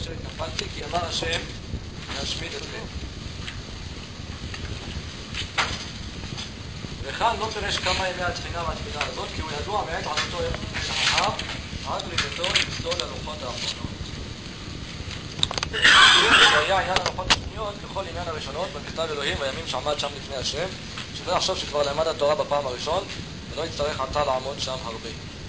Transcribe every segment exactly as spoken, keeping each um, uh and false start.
כאשר התנפלתי, כי אמר השם להשמיד אתכם. וכאן לא פירש כמה ימי התחינה מהתפילה הזאת, כי הוא ידוע מעת עלותו מן ההר, עד לידתו לפסול הלוחות האחרונות. זה היה עניין הלוחות השניות ככל עניין הראשונות במכתב אלוהים והימים שעמד שם לפני השם, שלא יחשוב שכבר למד התורה בפעם הראשון ולא יצטרך עתה לעמוד שם הרבה.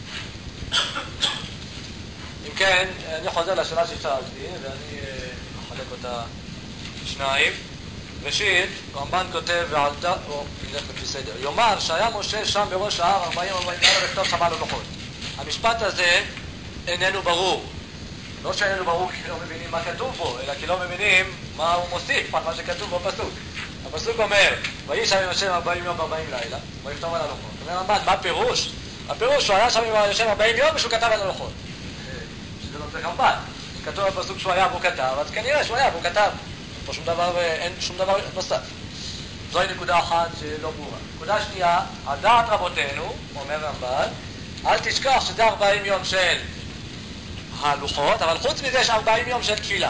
אם כן, אני חוזר לשאלה ששאלתי ואני מחלק אותה לשניים. ראשית, רמב"ן כותב ועלתה, או נלך לפי סדר, יאמר שהיה משה שם בראש ההר ארבעים ארבעים לילה וכתוב שם על הלוחות. המשפט הזה איננו ברור. לא שאיננו ברור כי לא מבינים מה כתוב בו, אלא כי לא מבינים מה הוא מוסיף על מה שכתוב בפסוק. הפסוק אומר, ויהי שם עם השם ארבעים יום וארבעים לילה, ויכתוב על הלוחות. אומר רמב"ן, מה פירוש? הפירוש הוא היה שם עם השם ארבעים יום ושהוא כתב על הלוחות. שזה לא צריך רמב"ן. אם כתוב בפסוק שהוא היה והוא כתב, אז כנראה שהוא היה והוא כתב. פה שום דבר, אין שום דבר נוסף. זוהי נקודה אחת שלא ברורה. נקודה שנייה, על דעת רבותינו, אומר רמב"ן, אל תשכח שזה ארבעים יום של הלוחות, אבל חוץ מזה יש ארבעים יום של תפילה.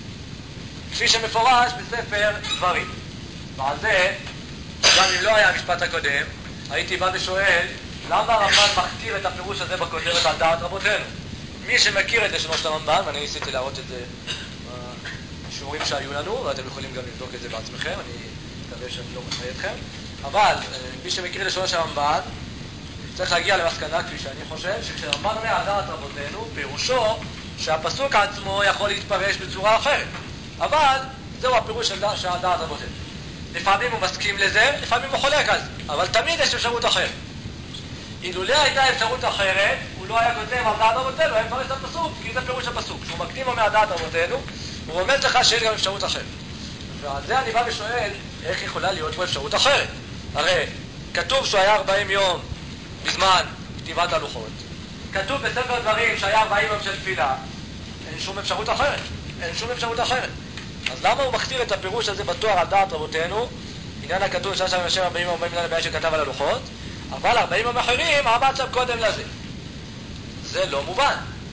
כפי שמפורש בספר דברים. ועל זה, גם אם לא היה המשפט הקודם, הייתי בא ושואל, למה הרמב"ן מכתיר את הפירוש הזה בכותרת על דעת רבותינו? מי שמכיר את לשונו של הרמב"ן, ואני ניסיתי להראות את זה בשיעורים שהיו לנו, ואתם יכולים גם לבדוק את זה בעצמכם, אני מקווה שאני לא מטעה אתכם, אבל מי שמכיר את לשונו של הרמב"ן, צריך להגיע למסקנה, כפי שאני חושב, שכשהרמב"ן אומר על דעת רבותינו, פירושו שהפסוק עצמו יכול להתפרש בצורה אחרת. אבל זהו הפירוש של דעת רבותינו. לפעמים הוא מסכים לזה, לפעמים הוא חולק על זה, אבל תמיד יש אפשרות אחרת. אילולא הייתה אפשרות אחרת, הוא לא היה כותב על דעת רבותינו, היה מפרש את הפסוק, כי זה פירוש הפסוק. כשהוא מקדים אומר דעת רבותינו, הוא רומז לך שיש גם אפשרות אחרת. ועל זה אני בא ושואל, איך יכולה להיות פה אפשרות אחרת? הרי כתוב שהוא היה ארבעים יום בזמן כתיבת הלוחות. כתוב בספר דברים שהיה ארבעים יום של תפילה. אין שום אפשרות אחרת. אין שום אפשרות אחרת. אז למה הוא מכתיר את הפירוש הזה בתואר על דעת רבותינו? עניין הכתוב שהיה שם השם ארבעים ארבעים לילה בעיה שכתב על הלוחות, אבל ארבעים יום אחרים עמד שם קודם לזה. זה לא מובן.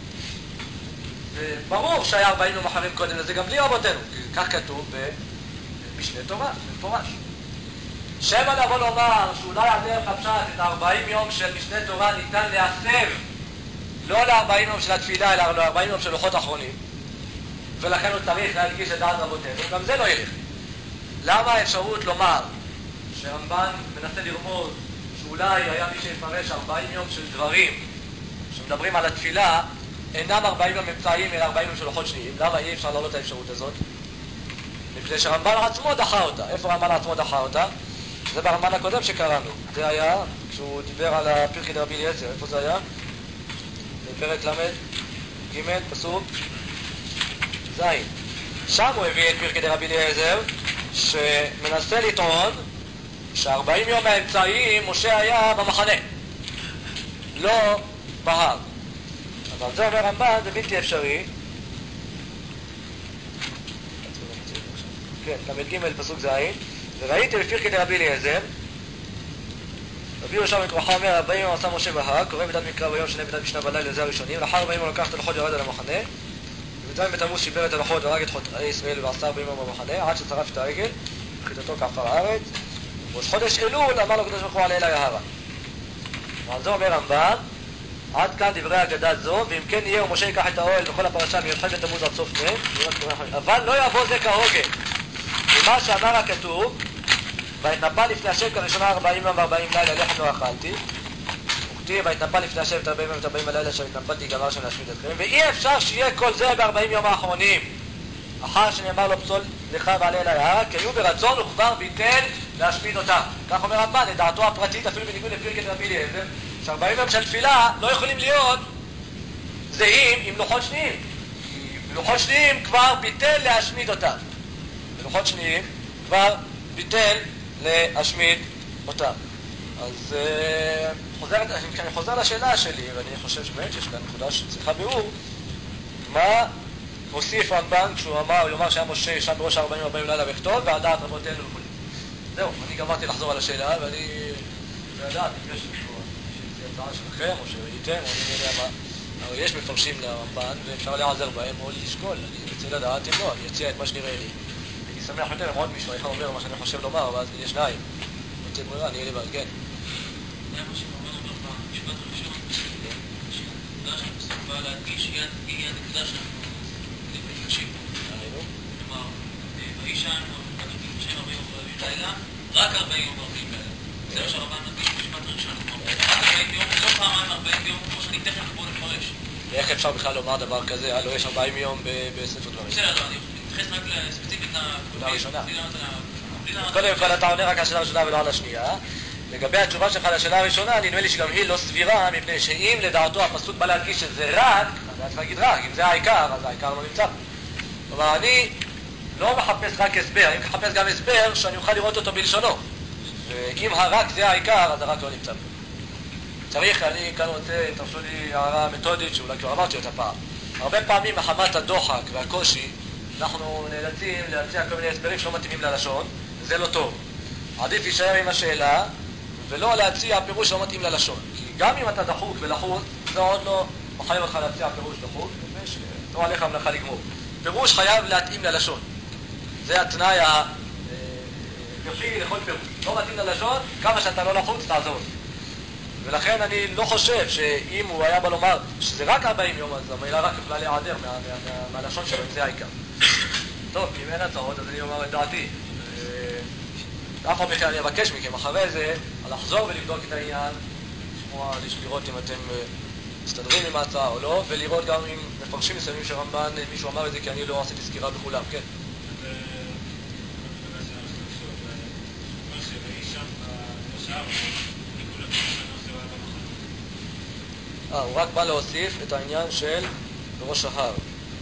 וברור שהיה ארבעים יום אחרים קודם לזה גם בלי רבותינו, כי כך כתוב במשנה תורה, במפורש. שמא לבוא לומר שאולי הדרך הפשט את ה-ארבעים יום של משנה תורה ניתן להסב לא ל-ארבעים יום של התפילה, אלא ל-ארבעים יום של לוחות אחרונים, ולכן הוא צריך להדגיש את דעת רבותינו, גם זה לא ילך. למה האפשרות לומר שרמב"ן מנסה לרמוז שאולי היה מי שיפרש ארבעים יום של דברים שמדברים על התפילה אינם ארבעים יום אמצעיים אלא ארבעים יום של לוחות שניים? למה אי אפשר להעלות את האפשרות הזאת? מפני שרמב"ן עצמו דחה אותה. איפה רמב"ן עצמו דחה אותה? זה ברמב"ן הקודם שקראנו. זה היה כשהוא דיבר על הפרקי דרבי אליעזר. איפה זה היה? בפרק למד ג' פסוק ז'. שם הוא הביא את פרקי דרבי אליעזר שמנסה לטעון ש-ארבעים יום האמצעיים משה היה במחנה, לא בהר. אבל זה אומר רמב"ן, זה בלתי אפשרי. כן, למד ג' פסוק ז'. וראיתי בפרקי דרבי אליעזר, רבי יהושע בן קרחה אומר, ארבעים יום עשה משה בהר, קורא בדד מקרא ביום שני בדד משנה בלילה, זה הראשונים. לאחר ארבעים יום לקח את הלוחות וירד על המחנה, ובזמן בתמוז שיבר את הלוחות והרג את חוטאי ישראל ועשה ארבעים יום במחנה, עד ששרף את העגל, וחיתתו כעפר הארץ. ובראש חודש אלול אמר לו הקדוש ברוך הוא עלה אלי ההרה. ועל זה אומר רמב"ן, עד כאן דברי אגדה זו, ואם כן יהיה ומשה ייקח את האוהל וכל הפרשה מי"ח בתמוז עד סוף ט', אבל לא יבוא זה כהוגן. ומה שאמר הכתוב, ויתנפל לפני השם כראשונה ארבעים יום וארבעים לילה לחם לא אכלתי, וכתיב ויתנפל לפני השם את ארבעים יום ואת ארבעים הלילה שהתנפלתי גמר שם להשמיד אתכם, ואי אפשר שיהיה כל זה בארבעים יום האחרונים, אחר שנאמר לו פסול לך ועלה אלי ההר, כי היו ברצון וכבר ביטל להשמיד אותם. כך אומר רמב"ן, את דעתו הפרטית, אפילו בניגוד לפרקי דרבי אליעזר, ש-ארבעים יום של תפילה לא יכולים להיות זהים עם לוחות שניים. כי בלוחות שניים כבר ביטל להשמיד אותם. בלוחות שניים כבר ביטל להשמיד אותם. אז חוזרת, כשאני חוזר לשאלה שלי, ואני חושב שבאמת יש כאן נקודה שצריכה ביאור, מה הוסיף רמב"ן כשהוא אמר, הוא אמר שהיה משה שם בראש ארבעים ארבעים לילה בכתוב, ועל דעת רבותינו וכו'. זהו, אני גמרתי לחזור על השאלה, ואני לא יודעת אם יש פה הצעה שלכם, או שראיתם, או אני לא יודע מה. אבל יש מפרשים לרמב"ן ואפשר להיעזר בהם או לשקול. אני רוצה לדעת אם לא, אני אציע את מה שנראה לי. אני שמח יותר אם עוד מישהו אחד אומר מה שאני חושב לומר, ואז נהיה שניים. רוצה ברירה, אני אהיה לבד, כן. זה מה שהרמב"ן אומר במשפט הראשון, שהנקודה שהפסוק בא להדגיש היא הנקודה שאנחנו מתקשים פה. היינו? כלומר, באישה השם ארבעים וארבעים לילה, רק ארבעים וארבעים לילה. זה מה שהרמב"ן מדגיש במשפט הראשון. רק ארבעים יום, לא פעמיים ארבעים יום, כמו שאני תכף בוא נפרש. ואיך אפשר בכלל לומר דבר כזה? הלוא יש ארבעים יום בספר דברים. בסדר, אני מתייחס רק ספציפית לנקודה הראשונה. בלי לענות. קודם כל אתה עונה רק על השאלה הראשונה ולא על השנייה. לגבי התשובה שלך לשאלה הראשונה, נדמה לי שגם היא לא סבירה, מפני שאם לדעתו הפסוק בא להדגיש שזה רק, אז היה צריך להגיד רק, אם זה העיקר, אז העיקר לא נמצא. כלומר, אני לא מחפש רק הסבר, אני מחפש גם הסבר שאני אוכל לראות אותו בלשונו. ואם הרק זה העיקר, אז הרק לא נמצא פה. צריך, אני כאן רוצה, תרשו לי הערה מתודית שאולי כבר אמרתי אותה פעם. הרבה פעמים מחמת הדוחק והקושי, אנחנו נאלצים להציע כל מיני הסברים שלא מתאימים ללשון, וזה לא טוב. עדיף להישאר עם השאלה, ולא להציע פירוש שלא מתאים ללשון. כי גם אם אתה דחוק ולחוץ, זה עוד לא מחייב אותך להציע פירוש דחוק, ושתורה עליך המלאכה לגמור. פירוש חייב להתאים ללשון. זה התנאי הכרחי לכל פירוש. לא מתאים ללשון, כמה שאתה לא לחוץ, תעזור. ולכן אני לא חושב שאם הוא היה בא לומר שזה רק ארבעים יום, אז המילה רק יכולה להיעדר מה, מה, מה, מהלשון שלו, אם זה העיקר. טוב, אם אין הצעות, אז אני אומר את דעתי. ואף פעם בכלל אני אבקש מכם אחרי זה, לחזור ולבדוק את העניין, לשמוע, לראות אם אתם מסתדרים עם ההצעה או לא, ולראות גם אם מפרשים מסוימים של רמב"ן, מישהו אמר את זה, כי אני לא עשיתי סקירה בכולם, כן? אה, הוא רק בא להוסיף את העניין של בראש ההר.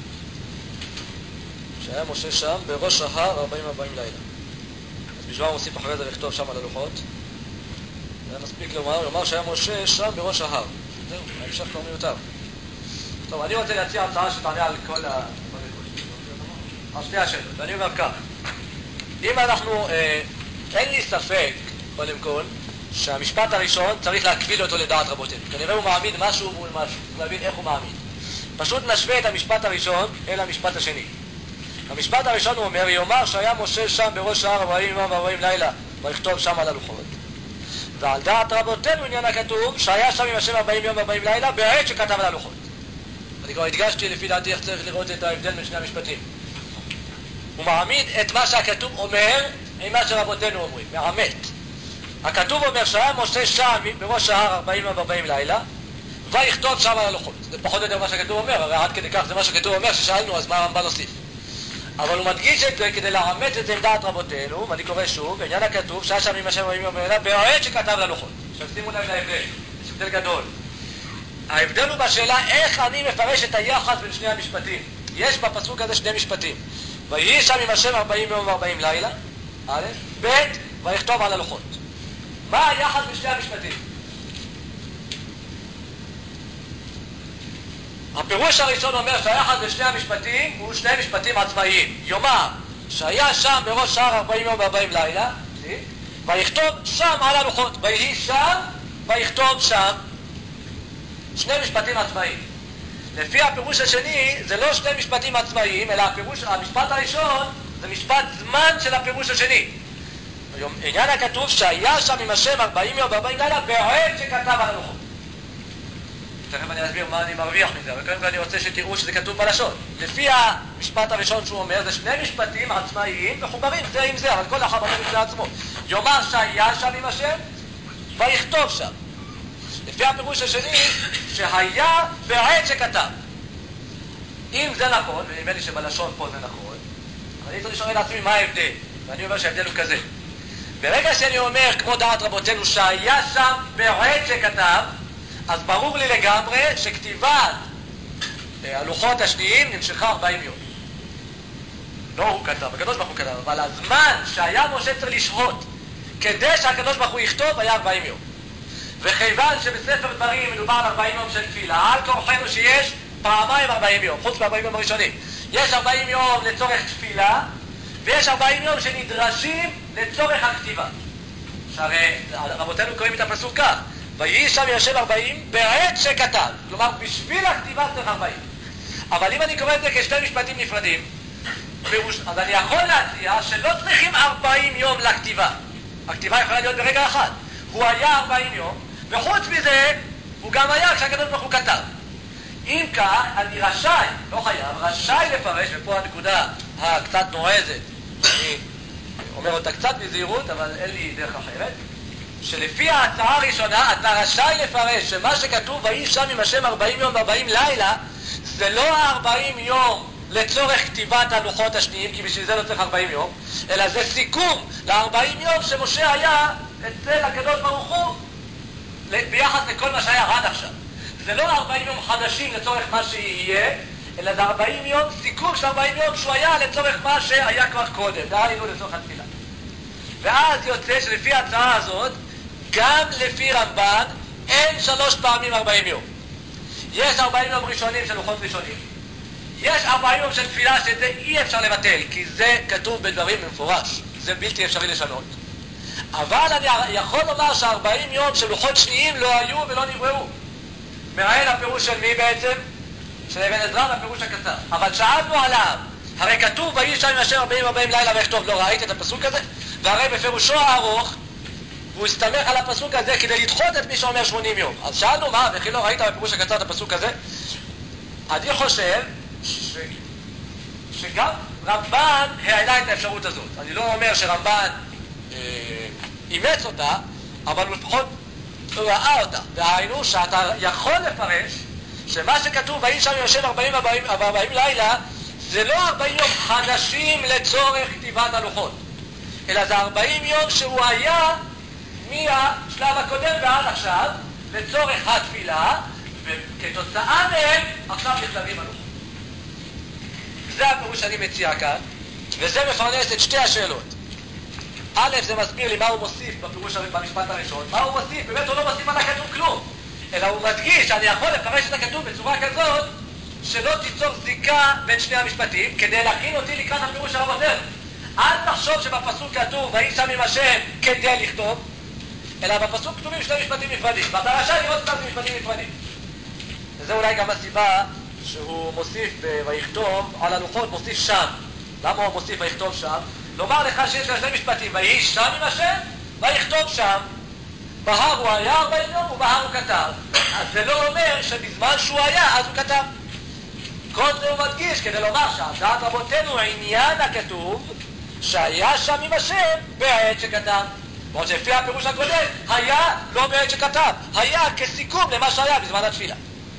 שהיה משה שם בראש ההר ארבעים ארבעים לילה. אז בשביל הוא מוסיף אחרי זה לכתוב שם על הלוחות. זה מספיק לומר, לומר שהיה משה שם בראש ההר. זהו, ההמשך כבר מיותר. טוב, אני רוצה להציע הצעה שתענה על כל ה... על שתי השאלות, ואני אומר כך. אם אנחנו, אה, אין לי ספק, קודם כל, שהמשפט הראשון צריך להקביל אותו לדעת רבותינו. כנראה הוא מעמיד משהו מול משהו. צריך להבין איך הוא מעמיד. פשוט נשווה את המשפט הראשון אל המשפט השני. המשפט הראשון הוא אומר, יאמר שהיה משה שם בראש ההר ארבעים יום וארבעים לילה, ויכתוב שם על הלוחות. ועל דעת רבותינו עניין הכתוב, שהיה שם עם השם ארבעים יום וארבעים לילה, בעת שכתב על הלוחות. אני כבר הדגשתי לפי דעתי איך צריך לראות את ההבדל בין שני המשפטים. הוא מעמיד את מה שהכתוב אומר עם מה שרבותינו אומרים, מעמת. הכתוב אומר שהיה משה שם בראש ההר ארבעים יום וארבעים לילה, ויכתוב שם על הלוחות. זה פחות או יותר מה שהכתוב אומר, הרי עד כדי כך זה מה שהכתוב אומר, ששאלנו אז מה הרמב"ן הוסיף. אבל הוא מדגיש את זה כדי לאמת את עמדת רבותינו, ואני קורא שוב, בעניין הכתוב שהיה שם עם השם ארבעים יום וארבעים לילה, בעת שכתב ללוחות. עכשיו שימו לב להבדל, יש הבדל גדול. ההבדל הוא בשאלה איך אני מפרש את היחס בין שני המשפטים. יש בפסוק הזה שני משפטים. ויהי שם עם השם ארבעים יום וארבעים לילה, א', ב', ויכתוב על הלוחות. מה היחס בין שני המשפטים? הפירוש הראשון אומר שהיחס בין שני המשפטים הוא שני משפטים עצמאיים. יאמר שהיה שם בראש ההר ארבעים יום וארבעים לילה, ויכתוב שם על הלוחות. ויהי שם ויכתוב שם. שני משפטים עצמאיים. לפי הפירוש השני זה לא שני משפטים עצמאיים, אלא הפירוש, המשפט הראשון זה משפט זמן של הפירוש השני. עניין הכתוב שהיה שם עם השם ארבעים יום וארבעים לילה בעת שכתב על הלוחות. תכף אני אסביר מה אני מרוויח מזה, אבל קודם כל אני רוצה שתראו שזה כתוב בלשון. לפי המשפט הראשון שהוא אומר, זה שני משפטים עצמאיים מחוברים זה עם זה, אבל כל אחד אומר בפני עצמו. יאמר שהיה שם עם השם, ויכתוב שם. לפי הפירוש השני, שהיה בעת שכתב. אם זה נכון, ונדמה לי שבלשון פה זה נכון, אני צריך לשאול לעצמי מה ההבדל. ואני אומר שההבדל הוא כזה. ברגע שאני אומר, כמו דעת רבותינו, שהיה שם בעת שכתב, אז ברור לי לגמרי שכתיבת הלוחות השניים נמשכה ארבעים יום. לא הוא כתב, הקדוש ברוך הוא כתב, אבל הזמן שהיה משה צריך לשהות כדי שהקדוש ברוך הוא יכתוב היה ארבעים יום. וכיוון שבספר דברים מדובר על ארבעים יום של תפילה, על כורחנו שיש פעמיים ארבעים יום, חוץ מ-ארבעים יום הראשונים. יש ארבעים יום לצורך תפילה, ויש ארבעים יום שנדרשים לצורך הכתיבה. שהרי רבותינו קוראים את הפסוק כך, ויהי שם עם השם ארבעים בעת שכתב. כלומר, בשביל הכתיבה צריך ארבעים. אבל אם אני קורא את זה כשתי משפטים נפרדים, אז אני יכול להציע שלא צריכים ארבעים יום לכתיבה. הכתיבה יכולה להיות ברגע אחד. הוא היה ארבעים יום, וחוץ מזה, הוא גם היה כשהקדוש ברוך הוא כתב. אם כך, אני רשאי, לא חייב, רשאי לפרש, ופה הנקודה הקצת נועזת, אני אומר אותה קצת בזהירות, אבל אין לי דרך אחרת, שלפי ההצעה הראשונה, אתה רשאי לפרש שמה שכתוב, ויהי שם עם השם ארבעים יום וארבעים לילה, זה לא ארבעים יום לצורך כתיבת הלוחות השניים, כי בשביל זה לא צריך ארבעים יום, אלא זה סיכום ל-ארבעים יום שמשה היה אצל הקדוש ברוך הוא, ביחס לכל מה שהיה עד עכשיו. זה לא ארבעים יום חדשים לצורך מה שיהיה, אלא זה ארבעים יום, סיכום של ארבעים יום שהוא היה לצורך מה שהיה כבר קודם, דהיינו לצורך התפילה. ואז יוצא שלפי ההצעה הזאת, גם לפי רמב"ן, אין שלוש פעמים ארבעים יום. יש ארבעים יום ראשונים של לוחות ראשונים, יש ארבעים יום של תפילה שזה אי אפשר לבטל, כי זה כתוב בדברים במפורש, זה בלתי אפשרי לשנות. אבל אני יכול לומר ש-ארבעים יום של לוחות שניים לא היו ולא נבראו. מעין הפירוש של מי בעצם? של אבן עזרא והפירוש הקצר. אבל שאלנו עליו, הרי כתוב ויהי שם עם השם ארבעים ארבעים לילה ויכתוב, לא ראית את הפסוק הזה? והרי בפירושו הארוך, הוא הסתמך על הפסוק הזה כדי לדחות את מי שאומר שמונים יום. אז שאלנו מה, וכי לא ראית בפירוש הקצר את הפסוק הזה? אני חושב ש... שגם רמב"ן העלה את האפשרות הזאת. אני לא אומר שרמב"ן אה, אימץ אותה, אבל הוא לפחות ראה אותה. דהיינו שאתה יכול לפרש שמה שכתוב ויהי שם עם השם ארבעים ארבעים לילה זה לא ארבעים יום חדשים לצורך כתיבת הלוחות, אלא זה ארבעים יום שהוא היה מהשלב הקודם ועד עכשיו לצורך התפילה, וכתוצאה מהם עכשיו נכתבים הלוחות. זה הפירוש שאני מציע כאן, וזה מפרנס את שתי השאלות. א', זה מסביר לי מה הוא מוסיף בפירוש במשפט הראשון. מה הוא מוסיף? באמת הוא לא מוסיף על הכתוב כלום, אלא הוא מדגיש שאני יכול לפרש את הכתוב בצורה כזאת שלא תיצור זיקה בין שני המשפטים, כדי להכין אותי לקראת הפירוש של רבותינו. אל תחשוב שבפסוק כתוב ויהי שם עם השם כדי לכתוב, אלא בפסוק כתובים שני משפטים נפרדים, ואתה רשאי לראות אותם במשפטים נפרדים. וזה אולי גם הסיבה שהוא מוסיף ויכתוב על הלוחות, מוסיף שם. למה הוא מוסיף ויכתוב שם? לומר לך שיש כאן שני משפטים, ויהי שם עם השם ויכתוב שם. בהר הוא היה ארבעים יום ובהר הוא כתב. אז זה לא אומר שבזמן שהוא היה אז הוא כתב. כל זה הוא מדגיש כדי לומר שהדעת רבותינו עניין הכתוב שהיה שם עם השם בעת שכתב. כמו שלפי הפירוש הקודם, היה לא בעת שכתב, היה כסיכום למה שהיה בזמן התפילה.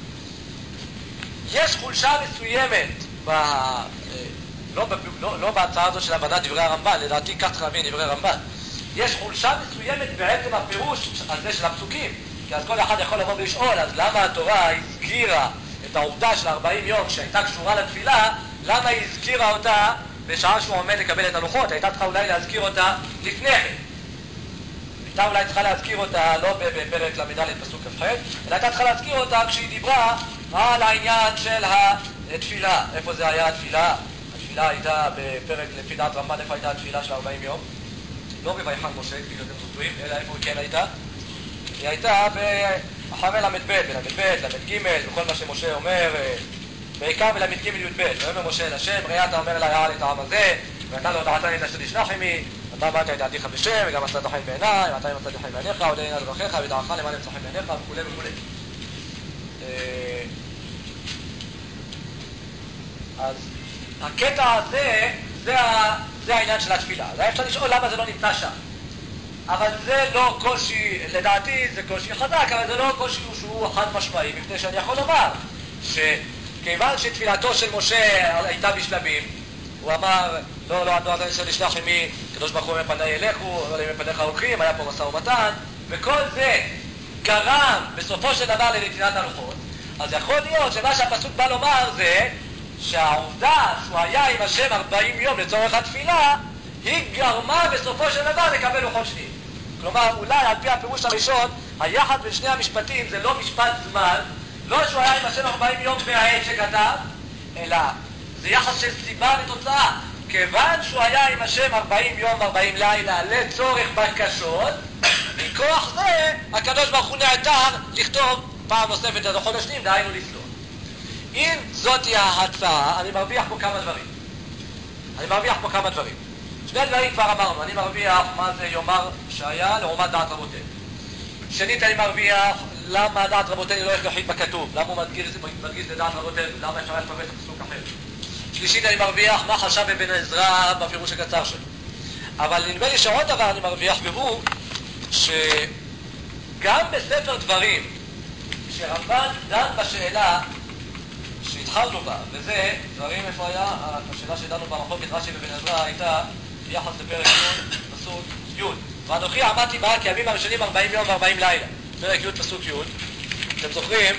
יש חולשה מסוימת ב... לא, לא, לא בהצעה הזו של הבנת דברי הרמב"ן, לדעתי כך צריך להבין דברי הרמב"ן. יש חולשה מסוימת בעצם הפירוש הזה של הפסוקים, כי אז כל אחד יכול לבוא ולשאול, אז למה התורה הזכירה את העובדה של ארבעים יום שהייתה קשורה לתפילה, למה היא הזכירה אותה בשעה שהוא עומד לקבל את הלוחות? הייתה צריכה אולי להזכיר אותה לפני כן. הייתה אולי צריכה להזכיר אותה לא בפרק למד' פסוק כ"ח, אלא הייתה צריכה להזכיר אותה כשהיא דיברה על העניין של התפילה. איפה זה היה התפילה? התפילה הייתה בפרק לפי דעת רמב"ן, איפה הייתה התפילה של ארבעים יום? לא בויחן משה, כאילו אתם זוכרים, אלא איפה היא כן הייתה? היא הייתה אחרי למד ב', ולמד ב', למד ג', וכל מה שמשה אומר, בעיקר ולמד ג' י' ב', ואומר משה אל השם, ראה אתה אומר לה ראה לי את העם הזה, ואתה לא דעתני את אשר תשלח עמי, אתה אמרת את דעתיך בשם, וגם מצאת חן בעיניי, ואתה אם מצאת חן בעיניך, עוד אין עד דרכיך, ודעך למען ימצא חן בעיניך, וכו' וכו'. אז הקטע הזה, זה, זה העניין של התפילה. אז אפשר לשאול למה זה לא נמצא שם. אבל זה לא קושי, לדעתי זה קושי חזק, אבל זה לא קושי שהוא חד משמעי, מפני שאני יכול לומר שכיוון שתפילתו של משה הייתה בשלבים, הוא אמר, לא, לא, לא, אני שנשלח ממי, קדוש ברוך הוא מפני אליכו, אבל מפניך הולכים, היה פה משא ומתן, וכל זה גרם בסופו של דבר לנתינת הלוחות. אז יכול להיות שמה שהפסוק בא לומר זה שהעובדה שהוא היה עם השם ארבעים יום לצורך התפילה, היא גרמה בסופו של דבר לקבל לוחות שניים. כלומר, אולי על פי הפירוש הראשון, היחד בין שני המשפטים זה לא משפט זמן, לא שהוא היה עם השם ארבעים יום בעת שכתב, אלא זה יחס של סיבה ותוצאה. כיוון שהוא היה עם השם ארבעים יום וארבעים לילה לצורך בקשות, מכוח זה הקדוש ברוך הוא נעתר לכתוב פעם נוספת את הלוחות השניים, דהיינו לסלוח. אם זאת היא ההצעה, אני מרוויח פה כמה דברים. אני מרוויח פה כמה דברים. שני דברים כבר אמרנו, אני מרוויח מה זה יאמר שהיה לעומת דעת רבותינו. שנית, אני מרוויח למה דעת רבותינו לא הכרחית בכתוב, למה הוא מדגיש, מדגיש לדעת רבותינו, למה אפשר לפרש את הפסוק אחר. שלישית, אני מרוויח מה חשב אבן עזרא בפירוש הקצר שלו. אבל נדמה לי שעוד דבר אני מרוויח, והוא שגם בספר דברים, כשרמב"ן דן בשאלה שהתחלנו בה, וזה דברים איפה היה, השאלה שדנו במחלוקת רש"י ובן עזרא הייתה ביחס לפרק י' פסוק י', ואנוכי עמדתי בה כימים הראשונים ארבעים יום וארבעים לילה. פרק י' פסוק י', אתם זוכרים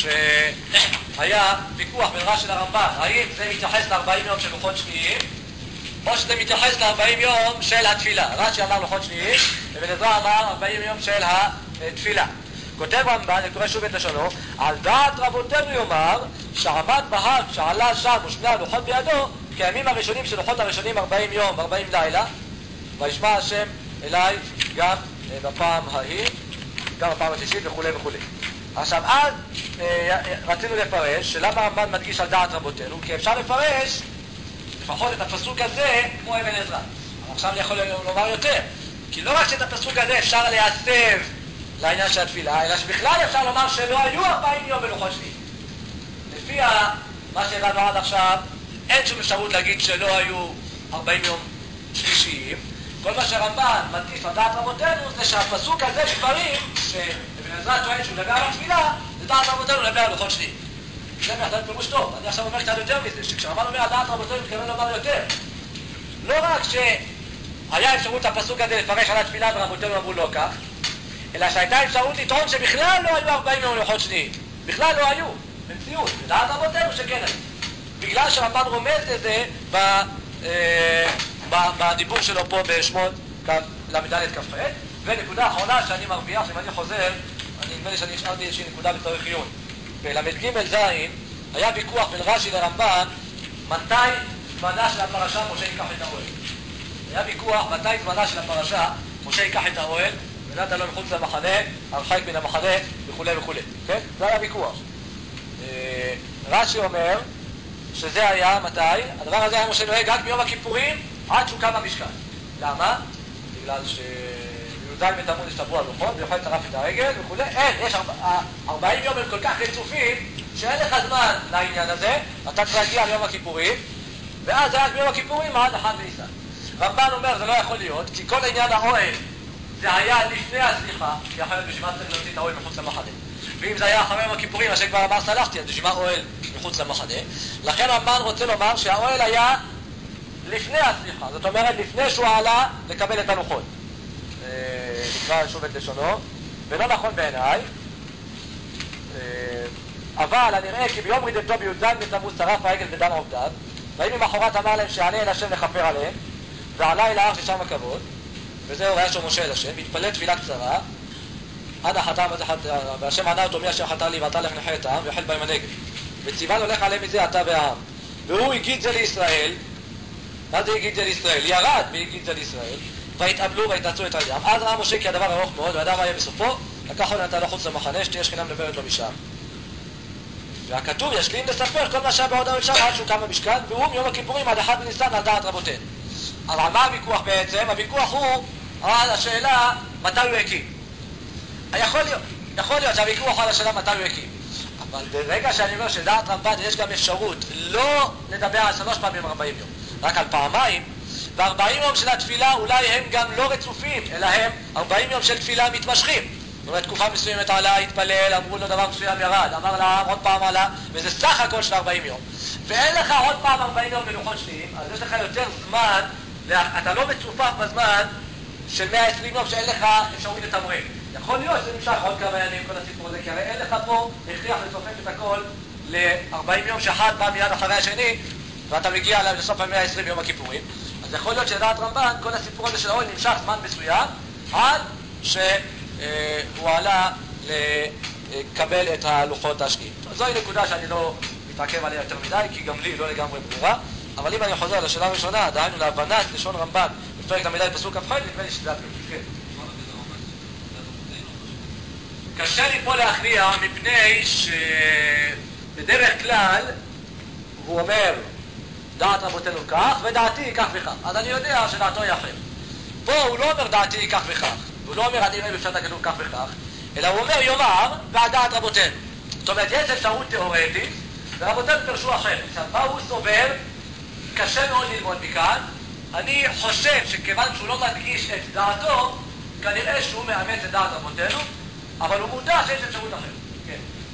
שהיה ויכוח בין רש"י לרמב"ן, האם זה מתייחס ל-ארבעים יום של לוחות שניים או שזה מתייחס ל-ארבעים יום של התפילה. רש"י אמר לוחות שניים ובן עזרא אמר ארבעים יום של התפילה. כותב רמב"ן, אני קורא שוב את לשונו, על דעת רבותינו יאמר שעמד בהר כשעלה שם ושני הלוחות בידו כימים הראשונים של לוחות הראשונים ארבעים יום וארבעים לילה, וישמע השם אליי גם בפעם ההיא, גם בפעם השלישית וכו' וכו'. עכשיו אז רצינו לפרש שלמה רמב"ן מדגיש על דעת רבותינו, כי אפשר לפרש לפחות את הפסוק הזה כמו אבן עזרא. אבל עכשיו אני יכול לומר יותר, כי לא רק שאת הפסוק הזה אפשר להסב לעניין של התפילה, אלא שבכלל אפשר לומר שלא היו ארבעים יום בלוחות שניים. לפי מה שהבנו עד עכשיו, אין שום אפשרות להגיד שלא היו ארבעים יום שלישיים. כל מה שרמב"ן מדגיש על דעת רבותינו זה שהפסוק הזה דברים שאבן עזרא טוען שהוא מדבר על התפילה, זה דעת רבותינו לדבר על לוחות שניים. זה בהחלט פירוש טוב. אני עכשיו אומר קצת יותר מזה, שכשרמב"ן אומר על דעת רבותינו מתכוון לומר יותר. לא רק שהיה אפשרות הפסוק הזה לפרש על התפילה ורבותינו אמרו לא כך, אלא שהייתה אפשרות לטעון שבכלל לא היו ארבעים יום לוחות שניים. בכלל לא היו, במציאות. לדעת רבותינו שכן היו. בגלל שרמב"ן רומז לזה ב, אה, ב, בדיבור שלו פה בשמות למד' כ"ח. ונקודה אחרונה שאני מרוויח, אם אני חוזר, אני נדמה לי שאני השארתי איזושהי נקודה בצורך עיון. בל"ג זין היה ויכוח בין רש"י לרמב"ן מתי זמנה של הפרשה משה ייקח את האוהל. היה ויכוח מתי זמנה של הפרשה משה ייקח את האוהל ונתן לו מחוץ למחנה, הרחק מן המחנה וכו' וכו'. כן? זה היה ויכוח. רש"י אומר שזה היה מתי? הדבר הזה היה משה נוהג רק ביום הכיפורים עד שהוא קם במשכן. למה? בגלל שי"ז בתמוז השתברו הלוחות ויוכל צרף את הרגל וכו'. אין, יש ארבעים יום הם כל כך רצופים שאין לך זמן לעניין הזה, אתה צריך להגיע ליום הכיפורים ואז זה רק ביום הכיפורים עד אחד בניסן. רמב"ן אומר זה לא יכול להיות כי כל עניין האוהל זה היה לפני הסליחה, כי אחרת בשביל מה צריך להוציא את האוהל מחוץ למחנה. ואם זה היה אחרי יום הכיפורים, מה שכבר אמר סלחתי, אז בשביל מה אוהל מחוץ למחנה. לכן רמב"ן רוצה לומר שהאוהל היה לפני הסליחה, זאת אומרת לפני שהוא עלה לקבל את הלוחות. נקרא שוב את לשונו, ולא נכון בעיניי, אבל הנראה כי ביום רידתו בי"ז בתמוז שרף העגל בדם עובדיו, ויהי ממחרת אמר להם שעלה אל השם לכפר עליהם, ועלה אל ההר ששם הכבוד, וזהו ראה של משה אל השם, והתפלל תפילה קצרה, אנא חטא והשם ענה אותו מי אשר חטא לי ואתה לך נחי את העם ויחל בהם הנגב. וציווה הולך עליהם מזה אתה והעם. והוא הגיד זה לישראל. מה זה הגיד זה לישראל? ירד והגיד זה לישראל, והתאבלו והתנצלו את הידם. אז ראה משה כי הדבר ארוך מאוד, וידע מה יהיה בסופו, לקח אותו נתן לו חוץ למחנה, שתהיה שכינה מדברת לו משם. והכתוב ישלים לספר כל מה שהיה בעודו שם עד שהוא קם במשכן, והוא מיום הכיפורים עד אחד בניסן על דעת רבותינו. אבל מה הוויכוח בעצם? הוויכוח הוא על השאלה מתי הוא הקים. יכול להיות, יכול להיות שהוויכוח על השאלה מתי הוא הקים. אבל ברגע שאני אומר שדעת רמב"ן יש גם אפשרות לא לדבר על שלוש פעמים ארבעים יום, רק על פעמיים, וארבעים יום של התפילה אולי הם גם לא רצופים, אלא הם ארבעים יום של תפילה מתמשכים. זאת אומרת, תקופה מסוימת עלה, התפלל, אמרו לו דבר מסוים ירד, אמר לעם עוד פעם עלה, וזה סך הכל של ארבעים יום. ואין לך עוד פעם ארבעים יום בלוחות שניים, אז יש לך יותר זמן, אתה לא מצופף בזמן של מאה ועשרים יום שאין לך אפשרות לתמרן. יכול להיות שזה נמשך עוד כמה ימים כל הסיפור הזה, כי הרי אין לך פה הכריח לצופף את הכל ל-ארבעים יום שאחד בא מיד אחרי השני, ואתה מגיע לסוף ה-מאה ועשרים ביום הכיפורים. אז יכול להיות שלדעת רמב"ן כל הסיפור הזה של האוהל נמשך זמן מסוים, עד שהוא עלה לקבל את הלוחות השניים. זוהי נקודה שאני לא מתעכב עליה יותר מדי, כי גם לי לא לגמרי ברורה, אבל אם אני חוזר לשאלה הראשונה, דהיינו להבנת לשון רמב"ן בפרק למד' פסוק כ"ח, נדמה לי שזה הפירוש. כן. קשה לי פה להכריע מפני שבדרך כלל הוא אומר דעת רבותינו כך ודעתי כך וכך, אז אני יודע שדעתו היא אחרת. פה הוא לא אומר דעתי כך וכך, הוא לא אומר אני רואה בפשט הכתוב כך וכך, אלא הוא אומר יאמר והדעת רבותינו. זאת אומרת יש אפשרות תיאורטית ורבותינו פרשו אחרת. עכשיו מה הוא סובר? קשה מאוד ללמוד מכאן. אני חושב שכיוון שהוא לא מדגיש את דעתו, כנראה שהוא מאמץ את דעת רבותינו, אבל הוא מודע שיש אפשרות אחרת. כן.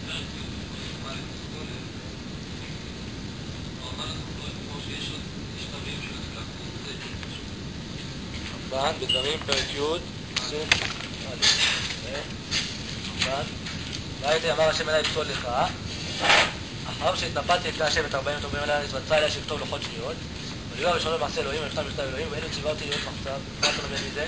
רמב"ן, בדברים פרק י' פסוק א'. רמב"ן, ראיתי אמר השם אליי פסול לך, אחר שהתנפלתי לפני השם את ארבעים וטובים אליי, נתבצע אליי שכתוב לוחות שניות, וליואב ושלום מעשה אלוהים ונפתח מכתב אלוהים, ואלו ציווה אותי להיות מחצב. מה אתה לומד מזה?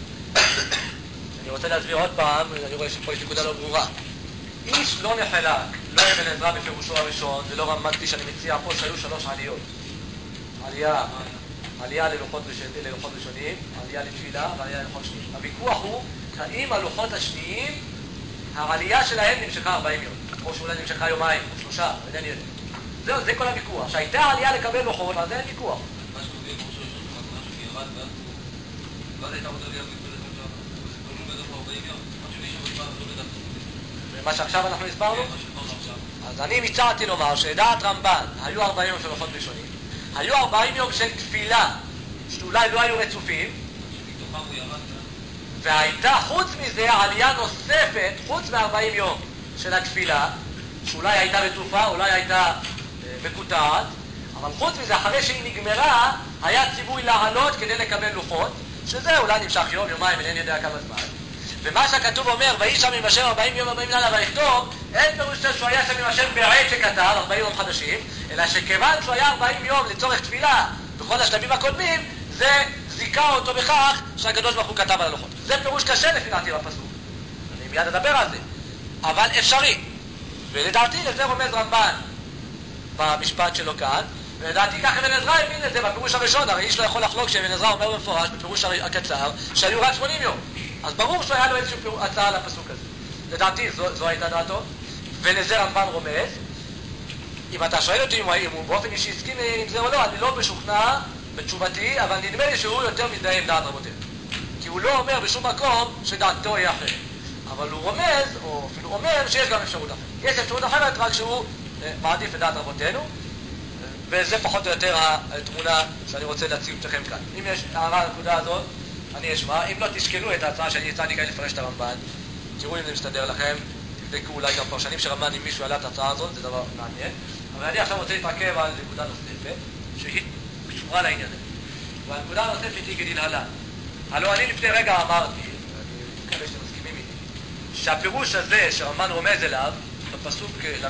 אני רוצה להסביר עוד פעם, אני רואה שפה יש נקודה לא ברורה. איש לא נחלק, לא אבן עזרא בפירושו הראשון, ולא רמב"ן כפי שאני מציע פה, שהיו שלוש עליות. עלייה, עלייה ללוחות, ללוחות ראשונים, עלייה לתפילה ועלייה ללוחות שניים. הוויכוח הוא, האם הלוחות השניים, העלייה שלהם נמשכה ארבעים יום, או שאולי נמשכה יומיים, או שלושה, אינני יודע. זהו, זה כל הוויכוח. שהייתה עלייה לקבל לוחות, אז אין ויכוח. מה שמוביל בראש הראשון שלך, משהו שירד, ואז הוא... ואז הייתה עוד עלייה לקבל לוחות שם, וזה כלול בדרך ארבעים יום. עוד שמישהו בכלל לא בדרך כלל. ומה שעכשיו אנחנו הסברנו? מה שהסברנו עכשיו. אז אני מצאתי לומר שדעת רמב"ן, היו ארבעים יום של לוחות ראשונים, היו ארבעים יום של תפילה, שאולי לא היו רצופים, שמתוכם הוא ירד, והייתה חוץ מזה עלייה נוספת, חוץ מ-ארבעים יום של התפילה, שאולי הייתה רצופה, אולי הייתה אה, מקוטעת, אבל חוץ מזה, אחרי שהיא נגמרה, היה ציווי לעלות כדי לקבל לוחות, שזה אולי נמשך יום, יומיים, אינני יודע כמה זמן. ומה שהכתוב אומר, ויהי שם עם השם ארבעים יום, ארבעים לילה ויכתוב, אין פירוש שהוא היה שם עם השם בעת שכתב, ארבעים יום חדשים, אלא שכיוון שהוא היה ארבעים יום לצורך תפילה, בכל השלבים הקודמים, זה זיקה אותו בכך שהקדוש ברוך הוא כתב על הלוחות. זה פירוש קשה לפי דעתי בפסוק. אני מיד אדבר על זה. אבל אפשרי. ולדעתי לזה רומז רמב"ן במשפט שלו כאן, ולדעתי כך אבן עזרא הבין את זה בפירוש הראשון, הרי איש לא יכול לחלוק שאבן עזרא אומר במפורש בפירוש הקצר שהיו רק שמונים יום. אז ברור שהיה לו איזושהי הצעה לפסוק הזה. לדעתי זו, זו הייתה דעתו, ולזה רמב"ן רומז. אם אתה שואל אותי אם הוא באופן אישי הסכים עם זה או לא, אני לא משוכנע בתשובתי, אבל נדמה לי שהוא יותר מזדהה עם דעת רבותינו. כי הוא לא אומר בשום מקום שדעתו היא אחרת. אבל הוא רומז, או אפילו אומר, שיש גם אפשרות אחרת. יש אפשרות אחרת, רק שהוא אה, מעדיף את דעת רבותינו, אה, וזה פחות או יותר התמונה שאני רוצה להציג לכם כאן. אם יש הערה על הנקודה הזאת, אני אשמע. אם לא, תשקלו את ההצעה שאני הצעתי כאן לפרש את הרמב"ן. תראו אם זה מסתדר לכם. תבדקו אולי גם פרשנים של רמב"ן, אם מישהו העלה את ההצעה הזאת, זה דבר מעניין. אבל אני עכשיו רוצה להתעכב על נקודה נוספת, שהיא קשורה לעניין הזה. והנקודה הנוספת היא כדלהלן. הלוא אני לפני רגע אמרתי, ואני מקווה שאתם מסכימים איתי, שהפירוש הזה שרמב"ן רומז אליו, בפסוק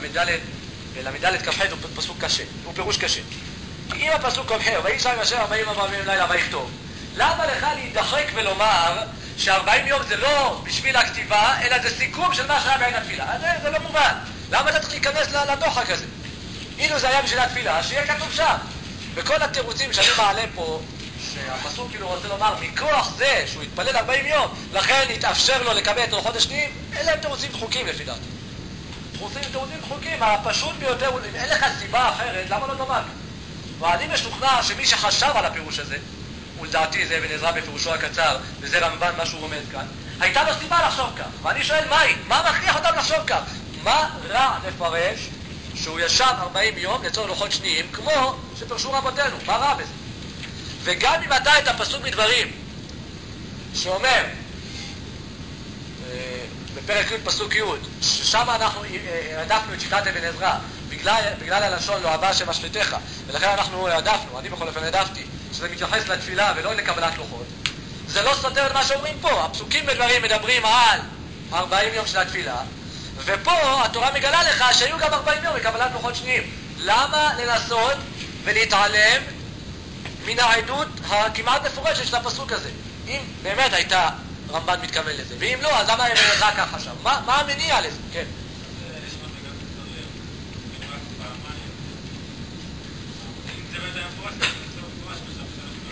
למד' כ"ח הוא פסוק קשה, הוא פירוש קשה. כי אם הפסוק אומר, ויהי שם עם השם ארבעים ארבעים לילה ויכתוב, למה לך להידחק ולומר שארבעים יום זה לא בשביל הכתיבה, אלא זה סיכום של מה שהיה בעין התפילה? אז זה, זה לא מובן. למה אתה צריך להיכנס לדוחק הזה? אילו זה היה בשביל התפילה, שיהיה כתוב שם. וכל התירוצים שאני מעלה פה, שהפסוק כאילו רוצה לומר, מכוח זה שהוא התפלל ארבעים יום, לכן יתאפשר לו לקבל את לוחות השניים, אלה הם תירוצים דחוקים לפי דעתי. תירוצים תירוצים דחוקים, הפשוט ביותר, אם אין לך סיבה אחרת, למה לא דומה? ואני משוכנע שמי שחשב על הפירוש הזה, ולדעתי זה אבן עזרא בפירושו הקצר, וזה רמב"ן מה שהוא רומז כאן, הייתה לו סיבה לחשוב כך. ואני שואל מהי? מה מכריח אותם לחשוב כך? מה רע לפרש שהוא ישב ארבעים יום לצורך לוחות שניים, כמו שפרשו רבותינו? מה רע בזה? וגם אם אתה את הפסוק בדברים, שאומר, בפרק י' פסוק י', ששם אנחנו העדפנו את שיטת אבן עזרא, בגלל, בגלל הלשון לא אהבה השם משחיתך, ולכן אנחנו העדפנו, אני בכל אופן העדפתי, שזה מתייחס לתפילה ולא לקבלת לוחות. זה לא סותר את מה שאומרים פה. הפסוקים בדברים מדברים על ארבעים יום של התפילה, ופה התורה מגלה לך שהיו גם ארבעים יום לקבלת לוחות שניים. למה לנסות ולהתעלם מן העדות הכמעט מפורשת של הפסוק הזה? אם באמת הייתה רמב"ן מתכוון לזה, ואם לא, אז למה אבן עזרא ככה שם? מה, מה המניע לזה? כן.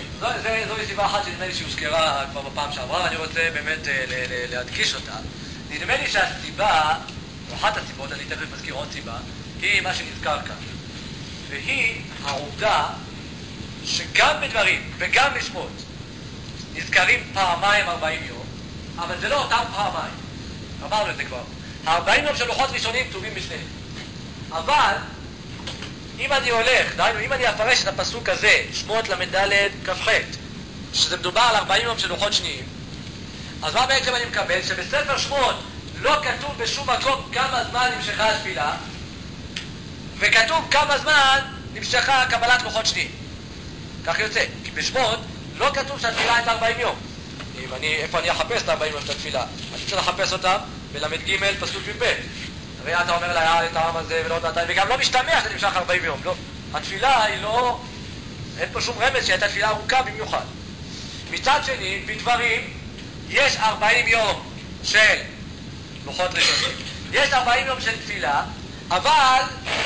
זוהי סיבה אחת שנדמה לי שהוזכרה כבר בפעם שעברה, ואני רוצה באמת להדגיש אותה. נדמה לי שהסיבה, או אחת הסיבות, אני תכף מזכיר עוד סיבה, היא מה שנזכר כאן. והיא העובדה שגם בדברים וגם בשמות נזכרים פעמיים ארבעים יום, אבל זה לא אותם פעמיים. אמרנו את זה כבר. הארבעים יום של לוחות ראשונים כתובים בשניהם. אבל אם אני הולך, דהיינו, אם אני אפרש את הפסוק הזה, שמות למדלת כ"ח, שזה מדובר על ארבעים יום של לוחות שניים, אז מה בעצם אני מקבל? שבספר שמות לא כתוב בשום מקום כמה זמן נמשכה התפילה, וכתוב כמה זמן נמשכה קבלת לוחות שניים. כך יוצא, כי בשמות לא כתוב שהתפילה הייתה ארבעים יום. אם אני, איפה אני אחפש את ארבעים יום של התפילה? אני צריך לחפש אותם בלמד ג' פסוק י"ב. הרי אתה אומר לה, את העם הזה ולא דעתיים, וגם לא משתמע שזה נמשך ארבעים יום. לא. התפילה היא לא, אין פה שום רמז שהייתה תפילה ארוכה במיוחד. מצד שני, בדברים, יש ארבעים יום של לוחות ראשונים, יש ארבעים יום של תפילה, אבל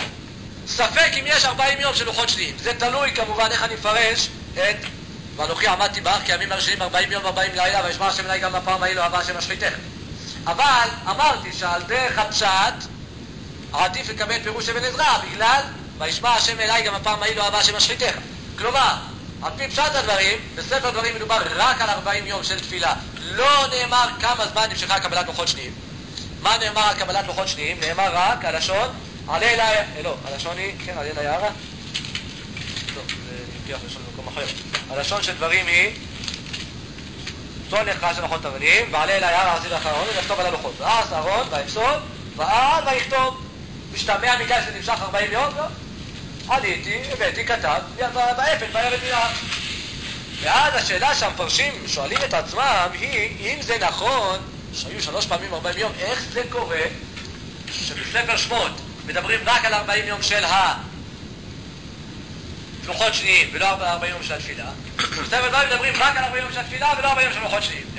ספק אם יש ארבעים יום של לוחות שניים. זה תלוי כמובן איך אני מפרש את ואנוכי עמדתי בהר כימים הראשונים ארבעים יום וארבעים לילה וישמע השם אליי גם בפעם ההיא לא אהבה השם השחיתך. אבל אמרתי שעל דרך הפשט עדיף לקבל פירוש אבן עזרא, בגלל וישמע השם אליי גם הפעם ההיא לא אהבה השם השחיתך. כלומר, על פי פשט הדברים, בספר דברים מדובר רק על ארבעים יום של תפילה. לא נאמר כמה זמן נמשכה קבלת לוחות שניים. מה נאמר על קבלת לוחות שניים? נאמר רק הלשון עלה אליי, לא, הלשון היא, כן, עלה אליי הערה? לא, זה נמתיח לשון במקום אחר. הלשון של דברים היא צאן לך של לוחות אבנים, ועלה אליי הערה עשית אחרון, ויכתוב על הלוחות. ועש אהרון, ויפסול, ועל ויכתוב. משתמע מכאן שזה נמשך ארבעים יום? לא. עליתי, הבאתי, כתב, באפן, בערב מילה. ואז השאלה שהמפרשים שואלים את עצמם היא, אם זה נכון, שהיו שלוש פעמים ארבעים יום, איך זה קורה שבספר שמות מדברים רק על ארבעים יום של הלוחות שניים ולא ארבעים יום של התפילה, בספר דברים מדברים רק על ארבעים יום של התפילה ולא ארבעים יום של לוחות שניים.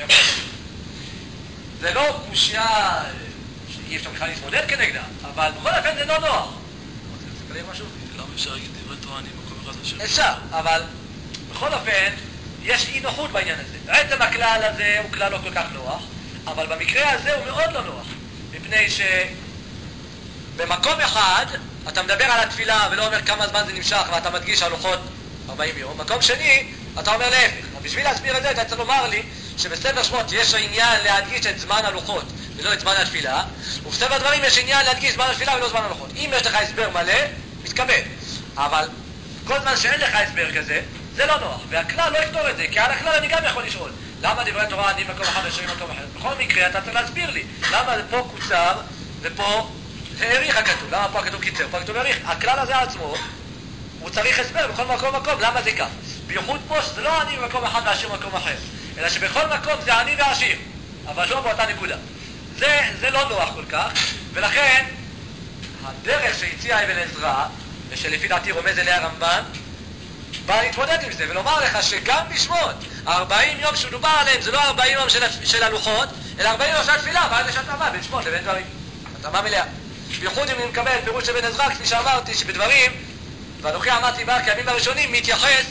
זה לא קושיה שאי אפשר בכלל להתמודד כנגדה, אבל בכל אופן זה לא נוח. רוצה לספר משהו? למה אפשר להגיד דברי תורה אני במקום אחד לשם? אפשר, אבל בכל אופן יש אי נוחות בעניין הזה. בעצם הכלל הזה הוא כלל לא כל כך נוח, אבל במקרה הזה הוא מאוד לא נוח, מפני שבמקום אחד אתה מדבר על התפילה ולא אומר כמה זמן זה נמשך ואתה מדגיש על לוחות ארבעים יום. מקום שני אתה אומר להפך. בשביל להסביר את זה אתה צריך לומר לי שבספר שמות יש עניין להדגיש את זמן הלוחות ולא את זמן התפילה, ובספר דברים יש עניין להדגיש זמן התפילה ולא זמן הלוחות. אם יש לך הסבר מלא, מתקבל. אבל כל זמן שאין לך הסבר כזה, זה לא נוח, והכלל לא יכתוב את זה, כי על הכלל אני גם יכול לשאול למה דברי תורה אני מקום אחד ושרים מקום אחר. בכל מקרה אתה צריך להסביר לי למה זה פה קוצר ופה העריך הכתוב, למה פה הכתוב קיצר, פה הכתוב העריך. הכלל הזה עצמו הוא צריך הסבר בכל מקום מקום למה זה כך, בייחוד פה שזה לא אני במקום אחד ועשיר במקום אחר, אלא שבכל מקום זה אני ועשיר, אבל לא באותה נקודה. זה, זה לא נוח כל כך, ולכן הדרך שהציע אבן עזרא ושלפי דעתי רומז אליה הרמב"ן בא להתמודד עם זה ולומר לך שגם בשמות ארבעים יום שדובר עליהם זה לא ארבעים יום של, של הלוחות, אלא ארבעים יום של התפילה, ואז יש התאמה בין שמות לבין דברים, התאמה מלאה. בייחוד אם אני מקבל פירוש אבן עזרא, כפי שאמרתי, שבדברים ואנוכי עמדתי בהר כימים הראשונים מתייחס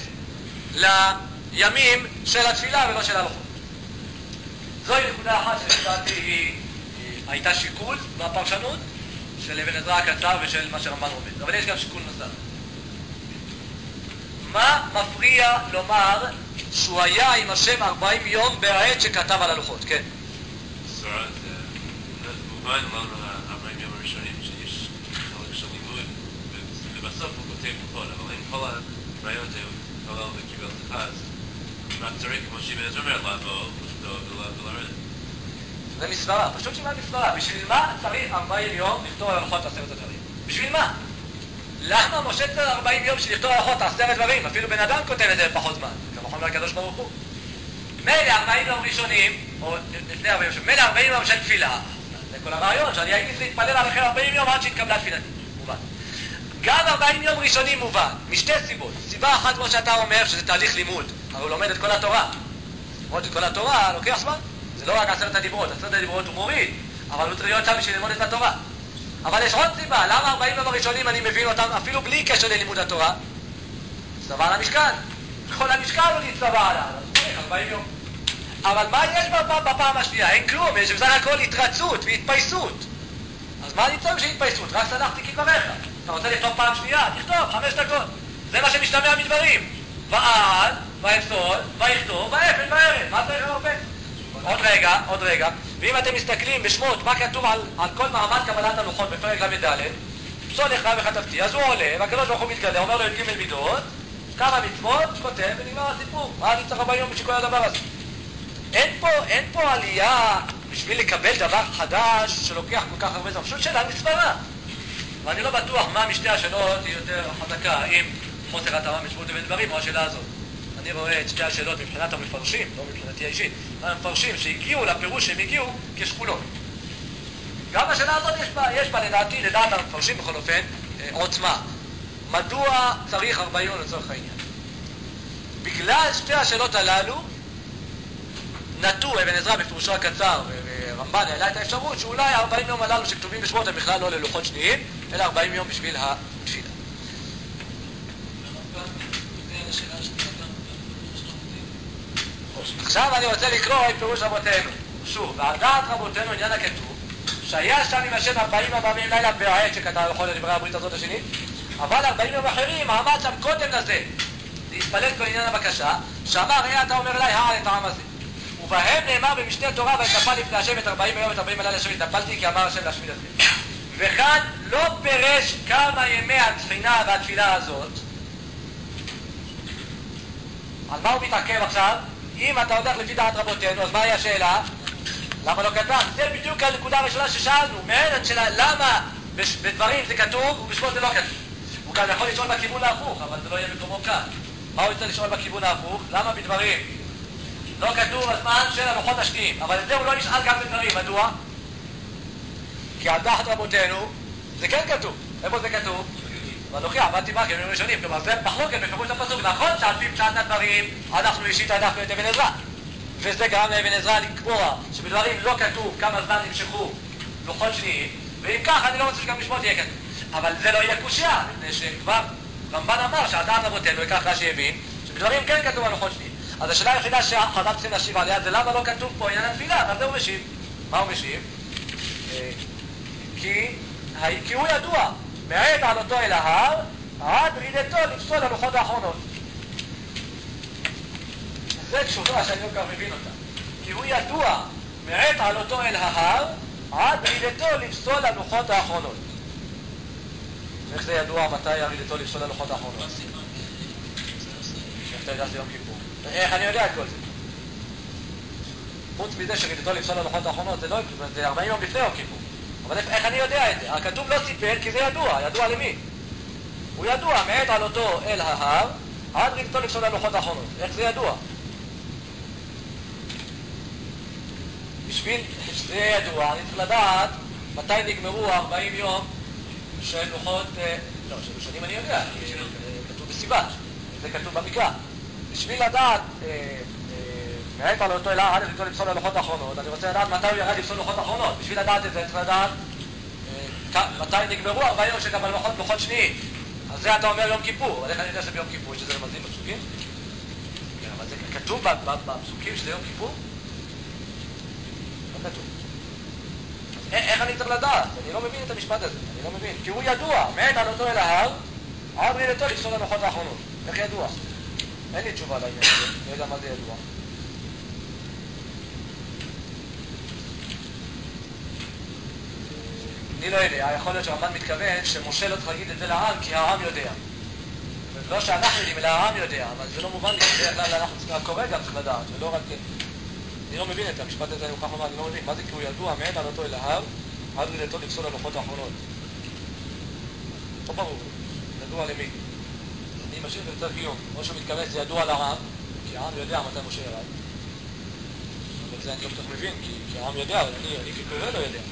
לימים של התפילה ולא של הלוחות. זוהי נקודה אחת שלדעתי היא, היא הייתה שיקול בפרשנות של אבן עזרא הקצר ושל מה שרמב"ן רומז, אבל יש גם שיקול נוסף. מה מפריע לומר שהוא היה עם השם ארבעים יום בעת שכתב על הלוחות? כן. סורת, מובן לנו הארבעים יום הראשונים שיש חלק של לימוד ובסוף הוא כותב לוחות, אבל אם כל הרעיון זה הוא כולל וקיבל תחז, רק צריך כמו שאבן עזרא אומר לבוא, לכתוב ולרדת. זה מסברה, פשוט שאלה מסברה. בשביל מה צריך ארבעים יום לכתוב על הלוחות עשרת הדברים? בשביל מה? למה משה צריך ארבעים יום שלכתוב על הלוחות עשרת דברים? אפילו בן אדם כותב את זה בפחות זמן, כמוך אומר הקדוש ברוך הוא. מילא ארבעים יום ראשונים, או לפני ארבעים יום, מילא ארבעים יום של תפילה, זה כל הרעיון, שאני אגיד להתפלל עליכם ארבעים יום עד שהתקבלה תפילתי, מובן. גם ארבעים יום ראשונים מובן, משתי סיבות. סיבה אחת כמו שאתה אומר, שזה תהליך לימוד, אבל הוא לומד את כל התורה. ללמוד את כל התורה לוקח זמן, זה לא רק עשרת הדיברות, עשרת הדיברות הוא מוריד, אבל הוא צריך להיות שם בשביל ללמוד את התורה. אבל יש עוד סיבה, למה ארבעים יום הראשונים אני מבין אותם אפילו בלי קשר ללימוד התורה? צבא על המשכן, כל המשכן הוא נצטבע עליו, אז צריך ארבעים יום. אבל מה יש בפעם השנייה? אין כלום, יש בסך הכל התרצות והתפייסות. אז מה אני צריך שהתפייסות? רק סלחתי כדבריך. אתה רוצה לכתוב פעם שנייה? תכתוב, חמש דקות. זה מה שמשתמע מדברים. ועל, ואפסול, ויכתוב, ואפן, וארץ. מה צריך הרבה? עוד רגע, עוד רגע. ואם אתם מסתכלים בשמות, מה כתוב על, על כל מעמד קבלת הלוחות בפרק למד' פסול לך וכתבתי, אז הוא עולה, והקדוש ברוך הוא מתגלה, אומר לו את ג' מידות, כמה מצוות, כותב ונגמר הסיפור. מה אני צריך ארבעים יום בשביל כל הדבר הזה? אין פה, אין פה עלייה בשביל לקבל דבר חדש שלוקח כל כך הרבה זמן. פשוט שאלה מספרה. ואני לא בטוח מה משתי השאלות היא יותר חזקה, האם חוסר התאמה בין שמות לבין דברים או השאלה הזאת. אני רואה את שתי השאלות מבחינת המפרשים, לא מבחינתי האישית, המפרשים שהגיעו לפירוש שהם הגיעו כשקולות. גם השאלה הזאת יש בה, יש בה לדעתי, לדעת המפרשים בכל אופן, עוצמה. מדוע צריך ארבעים יום לצורך העניין? בגלל שתי השאלות הללו, נטו אבן עזרא בפירושו הקצר, ורמב"ן העלה את האפשרות שאולי ארבעים יום הללו שכתובים בשמות הם בכלל לא ללוחות שניים, אלא ארבעים יום בשביל התפילה. עכשיו אני רוצה לקרוא את פירוש רבותינו. שוב, ועל דעת רבותינו עניין הכתוב, שהיה שם עם השם ארבעים ארבעים לילה בעת שכתב לכל דברי הברית הזאת השנית, אבל ארבעים יום אחרים עמד שם קודם לזה להתפלל כל עניין הבקשה, שאמר ראה אתה אומר אליי העל את העם הזה, ובהם נאמר במשנה תורה ויתנפל לפני השם את ארבעים יום את ארבעים לילה אשר התנפלתי כי אמר השם להשמיד אתכם. וכאן לא פירש כמה ימי התחינה והתפילה הזאת. על מה הוא מתעכב עכשיו? אם אתה הולך לפי דעת רבותינו, אז מהי השאלה? למה לא כתב? זה בדיוק הנקודה הראשונה ששאלנו, מעניין שלה, למה בדברים זה כתוב ובשמות זה לא כתוב. הוא גם יכול לשאול בכיוון ההפוך, אבל זה לא יהיה מקומו כאן. מה הוא יוצא לשאול בכיוון ההפוך? למה בדברים לא כתוב הזמן של הלוחות השניים, אבל את זה הוא לא ישאל גם בדברים. מדוע? כי על דעת רבותינו זה כן כתוב. איפה זה כתוב? ואנוכי עבדתי בה כימים ראשונים. כלומר זה מחלוקת בפירוש הפסוק. נכון שעל פי פשט הדברים אנחנו אישית העדפנו את אבן עזרא, וזה גרם לאבן עזרא לקבוע שבדברים לא כתוב כמה זמן נמשכו לוחות שניים, ואם כך אני לא רוצה שגם בשמות יהיה כתוב. אבל זה לא יהיה קושיה, מפני שכבר רמב"ן אמר שעל דעת רבותינו, וכך רש"י הבין, שבדברים כן כתוב על לוחות שניים. אז השאלה היחידה שחז"ל צריכים להשיב עליה זה למה לא כתוב פה עניין התפילה, ועל זה הוא משיב. מה הוא משיב? כי, כי הוא ידוע, מעת עלותו אל ההר, עד רעידתו לפסול הלוחות האחרונות. זה תשובה שאני לא כך מבין אותה. כי הוא ידוע, מעת עלותו אל ההר, עד רעידתו לפסול הלוחות האחרונות. איך זה ידוע מתי רעידתו לפסול הלוחות האחרונות? איך אתה יודע שזה יום כיפור? איך אני יודע את כל זה? חוץ מזה שרעידתו לפסול הלוחות האחרונות זה לא, זה ארבעים יום לפני יום כיפור. אבל איך אני יודע את זה? הכתוב לא סיפר כי זה ידוע. ידוע למי? הוא ידוע, מעת עלותו אל ההר, עד רעידתו לפסול הלוחות האחרונות. איך זה ידוע? בשביל שזה ידוע, אני צריך לדעת מתי נגמרו ארבעים יום של לוחות, לא, של ראשונים אני יודע, כתוב בסיבת, זה כתוב במקרא. בשביל לדעת מעת עלותו אל ההר, עד רעידתו לפסול הלוחות האחרונות, אני רוצה לדעת מתי הוא ירד לפסול הלוחות האחרונות. בשביל לדעת את זה, צריך לדעת מתי נגמרו ארבעים יום שגם הלוחות לוחות שניים. אז זה אתה אומר יום כיפור, אבל איך אני יודע שביום כיפור יש איזה רמזים בפסוקים? כן, אבל זה כתוב בפסוקים שזה יום כיפור? לא כתוב. אז איך אני צריך לדעת? אני לא מבין את המשפט הזה, אני לא מבין. כי הוא ידוע, מעת עלותו אל ההר, עד רעידתו לפסול הלוחות האחרונות. איך ידוע? אין לי תשובה לעניין הזה, לא יודע מה זה ידוע. אני לא יודע, יכול להיות שהרמב"ן מתכוון שמשה לא צריך להגיד את זה לעם כי העם יודע. לא שאנחנו יודעים, אלא העם יודע, אבל זה לא מובן לי, בדרך כלל אנחנו צריכים לקורא גם צריך לדעת, ולא רק... אני לא מבין את המשפט הזה, אני מוכרח לומר, אני לא מבין, מה זה כי הוא ידוע, מעת עלותו אל ההר, עד רעידתו לפסול הלוחות האחרונות. לא ברור, ידוע למי? אני משאיר את זה קיום, או שהוא מתכוון שזה ידוע לעם, כי העם יודע מתי משה ירד. אבל זה אני לא כל כך מבין, כי, כי העם יודע, אבל אני, אני כקורא לא יודע.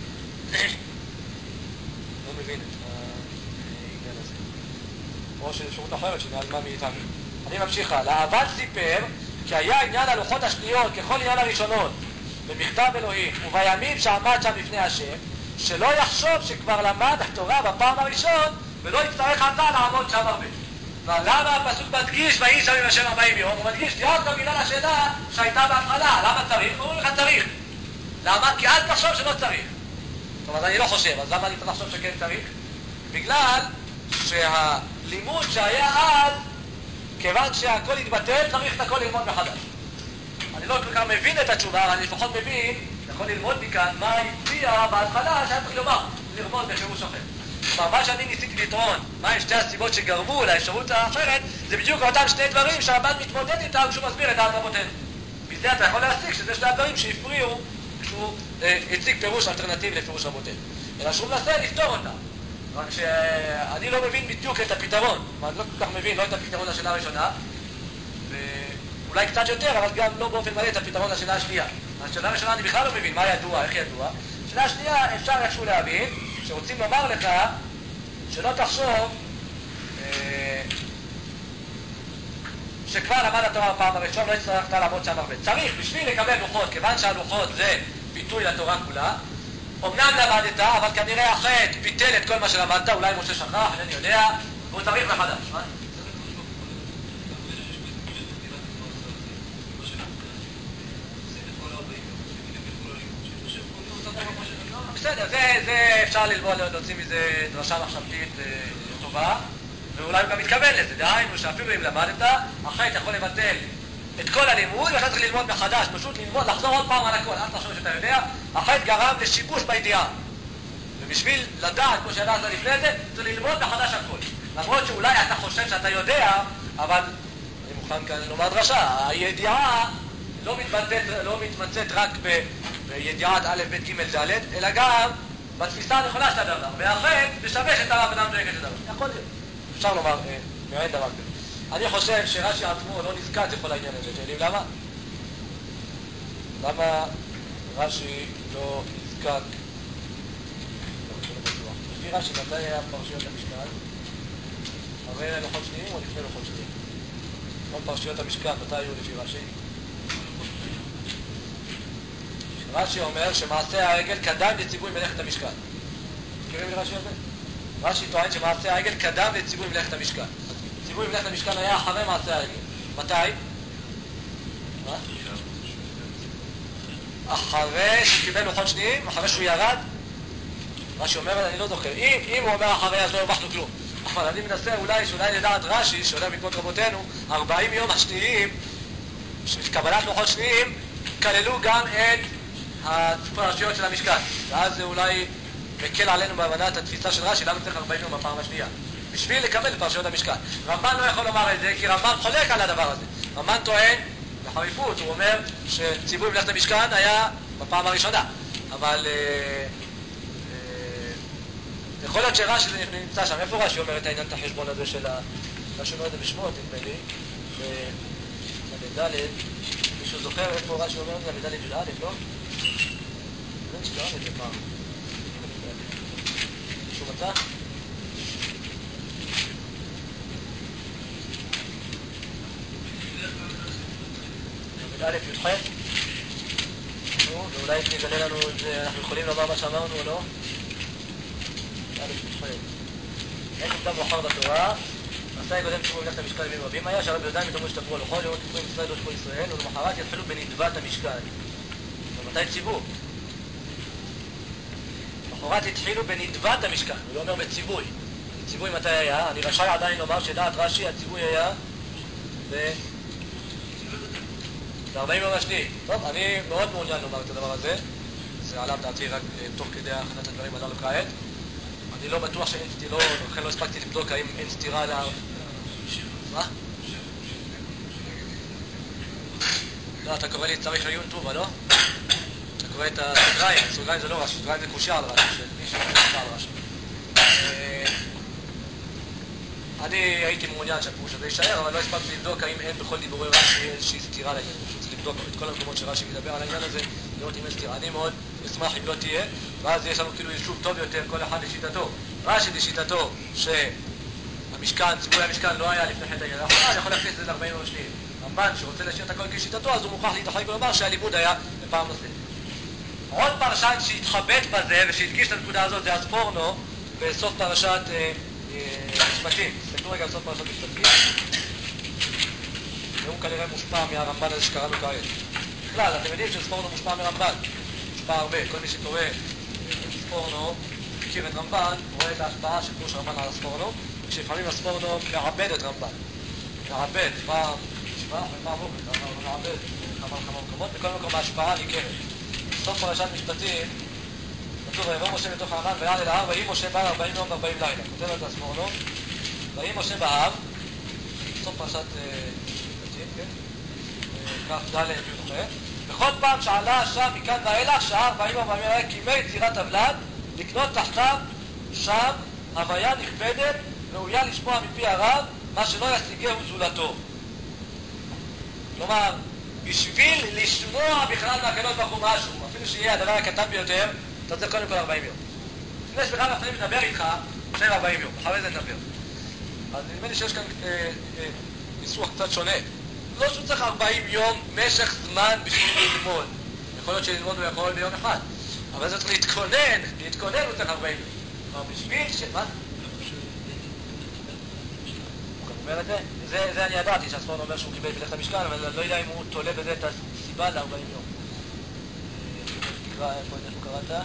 לא מבין את העניין הזה. או של אפשרות אחרת שנעלמה מאיתנו. אני ממשיך הלאה. אבל סיפר כי היה עניין הלוחות השניות ככל עניין הראשונות במכתב אלוהים ובימים שעמד שם לפני השם, שלא יחשוב שכבר למד התורה בפעם הראשון ולא יצטרך עתה לעמוד שם הרבה. למה הפסוק מדגיש ויהי שם עם השם ארבעים יום? הוא מדגיש דווקא בגלל השאלה שהייתה בהתחלה, למה צריך? הוא אומר לך צריך. למה? כי אל תחשוב שלא צריך. טוב, אז אני לא חושב, אז למה אני צריך לחשוב שכן צריך? בגלל שהלימוד שהיה אז, כיוון שהכל התבטל, צריך את הכל ללמוד מחדש. אני לא כל כך מבין את התשובה, אבל אני לפחות מבין, יכול ללמוד מכאן מה הציע בהתחלה שהיה צריך לומר, לרמוד בפירוש אחר. כלומר, מה שאני ניסיתי לטעון, מה הם שתי הסיבות שגרמו לאפשרות האחרת, זה בדיוק אותם שני דברים שהרמב"ן מתמודד איתם כשהוא מסביר את דעת רבותינו. בזה אתה יכול להסיק שזה שני הדברים שהפריעו כשהוא אה, הציג פירוש אלטרנטיבי לפירוש רבותינו. אלא שהוא מנסה לפתור אותם. רק שאני לא מבין בדיוק את הפתרון. אני לא כל כך מבין, לא את הפתרון לשאלה הראשונה, ואולי קצת יותר, אבל גם לא באופן מלא את הפתרון לשאלה השנייה. השאלה הראשונה אני בכלל לא מבין מה ידוע, איך ידוע. השאלה השנייה אפשר איכשהו להבין, שרוצים לומר לך שלא תחשוב אה, שכבר למד התורה בפעם הראשון, לא הצטרכת לעמוד שם הרבה. צריך בשביל לקבל לוחות, כיוון שהלוחות זה ביטוי לתורה כולה, אמנם למדת, אבל כנראה החטא ביטל את כל מה שלמדת, אולי משה שכח, אינני יודע, והוא צריך מחדש. מה? בסדר, זה, זה אפשר ללמוד, להוציא מזה דרשה מחשבתית טובה, ואולי הוא גם מתכוון לזה, דהיינו שאפילו אם למדת, החטא יכול לבטל את כל הלימוד, ואתה צריך ללמוד מחדש, פשוט ללמוד, לחזור עוד פעם על הכל, אל תחשוב שאתה יודע, החטא גרם לשיבוש בידיעה. ובשביל לדעת, כמו שידעת לפני זה, צריך ללמוד מחדש הכל. למרות שאולי אתה חושב שאתה יודע, אבל אני מוכן כאן לומר דרשה, הידיעה לא מתבטאת, לא מתמצאת רק ב... בידיעת א', ב', ג', ד', אלא גם בתפיסה הנכונה של הדבר, והחטא משבש את הרב אדם דואגת לדבר. יכול להיות. אפשר לומר, אה, מעין דבר כזה. אני חושב שרש"י עצמו לא נזקק לכל העניין הזה. אתם יודעים למה? למה רש"י לא נזקק? לא, זה לא בטוח. לפי רש"י, מתי היה פרשיות המשכן? אחרי לוחות שניים או לפני לוחות שניים? כל פרשיות המשכן, מתי היו לפי רש"י? רש"י אומר שמעשה העגל קדם לציווי מלאכת המשכן. מכירים לרש"י הזה? רש"י טוען שמעשה העגל קדם לציווי מלאכת המשכן. ציווי מלאכת המשכן היה אחרי מעשה העגל. מתי? מה? אחרי שהוא קיבל לוחות שניים, אחרי שהוא ירד. רש"י אומר, אני לא זוכר. אם, אם הוא אומר אחרי, אז לא הרווחנו כלום. אבל אני מנסה אולי, שאולי לדעת רש"י, שעולה בעקבות רבותינו, ארבעים יום השניים, של קבלת לוחות שניים, כללו גם את הפרשיות של המשכן. ואז זה אולי מקל עלינו בהבנת התפיסה של רש"י, למה צריך ארבעים יום בפעם השנייה? בשביל לקבל את פרשיות המשכן. רמב"ן לא יכול לומר את זה, כי רמב"ן חולק על הדבר הזה. רמב"ן טוען, בחריפות, הוא אומר שציווי מלאכת המשכן היה בפעם הראשונה. אבל אה, אה, יכול להיות שרש"י נמצא שם. איפה רש"י אומר את העניין, את החשבון הזה של ה... רש"י אומר את זה בשמות, נדמה לי. בד' מישהו זוכר איפה רש"י אומר את זה? בד' י"א, לא? נדמה לי שקראנו את זה פעם. מישהו מצא? א' י"ח? נו, ואולי תגלה לנו את זה, אנחנו יכולים לומר מה שאמרנו או לא? א' י"ח. אין מוקדם מאוחר בתורה, עשה יגודם ציווי מלאכת המשכן ימים רבים היה, שהרב יודעים מתאמרו שתברו על לוחות, יאמרו תצפו עם ישראל לא תשפו ישראל, ולמחרת יתחילו בנדבת המשכן. ומתי ציוו? למחרת התחילו בנדבת המשכן, הוא לא אומר בציווי. ציווי מתי היה? אני רשאי עדיין לומר שדעת רש"י הציווי היה ב... ב-ארבעים יום השני. טוב, אני מאוד מעוניין לומר את הדבר הזה. זה עלה בדעתי רק תוך כדי הכנת הדברים הללו כעת. אני לא בטוח שאין סתירה, לכן לא הספקתי לבדוק האם אין סתירה לה... מה? לא, אתה קורא לי צריך עיון טובה, לא? אתה קורא את הסוגריים, הסוגריים זה לא רש"י, סוגריים זה קושיה על רש"י, שמי שקושיה על רש"י. אני הייתי מעוניין שהפירוש הזה יישאר, אבל לא הספקתי לבדוק האם אין בכל דיבורי רש"י איזושהי סתירה לעניין. צריך לבדוק את כל המקומות שרש"י מדבר על העניין הזה, לראות אם אין סתירה. אני מאוד אשמח אם לא תהיה, ואז יש לנו כאילו יישוב טוב יותר, כל אחד לשיטתו. רש"י לשיטתו שהמשכן, ציווי המשכן לא היה לפני חטא העגל האחרון, אני יכול להכניס את זה ל-ארבעים יום השניים. רמב"ן שרוצה להשאיר את הכל כשיטתו, אז הוא מוכרח להתרחק ולומר שהלימוד היה בפעם נוספת. עוד פרשן שהתחבט בזה ושהדגיש את הנקודה הזאת זה אספורנו בסוף פרשת משפטים. תסתכלו רגע בסוף פרשת משפטים. והוא כנראה מושפע מהרמב"ן הזה שקראנו כעת. בכלל, אתם יודעים שספורנו מושפע מרמב"ן. מושפע הרבה. כל מי שקורא ספורנו, מכיר את רמב"ן, רואה את ההשפעה של פירוש רמב"ן על הספורנו, כשלפעמים הספורנו מעבד את רמב"ן. מעבד, פעם נשמע ופעם לא ככה, אבל מעבד כמה וכמה מקומות, בכל מקום ההשפעה ניכרת. בסוף פרשת משפטים, כתוב, ויבוא משה בתוך הענן ויעל אל ההר, ויהי משה בהר ארבעים יום וארבעים לילה. כותב את הספורנו, ויהי משה בהר, בסוף פרשת משפטים, כן? כך ד' י"ח. בכל פעם שעלה שם מכאן ואילך, שעה ארבעים יום וארבעים לילה, כימי יצירת הבלד, לקנות תחתיו שם הוויה נכבדת, ראויה לשמוע מפי הרב, מה שלא ישיגהו זולתו. כלומר, בשביל לשמוע בכלל מהקדוש ברוך הוא משהו, אפילו שיהיה הדבר הקטן ביותר, אתה צריך קודם כל ארבעים יום. לפני שבכלל אנחנו מדבר איתך, שהם ארבעים יום, אחרי זה נדבר. אז נדמה לי שיש כאן אה, אה, ניסוח קצת שונה. לא שהוא צריך ארבעים יום משך זמן בשביל ללמוד. יכול להיות שללמוד הוא יכול ביום אחד. אבל זה צריך להתכונן, להתכונן הוא צריך ארבעים יום. כלומר, בשביל ש... מה? הוא גם אומר את זה? זה, זה אני ידעתי שהספורנו אומר שהוא קיבל בלכת המשכן, אבל אני לא יודע אם הוא תולה בזה את הסיבה ל-ארבעים יום. תקרא, איפה קראת?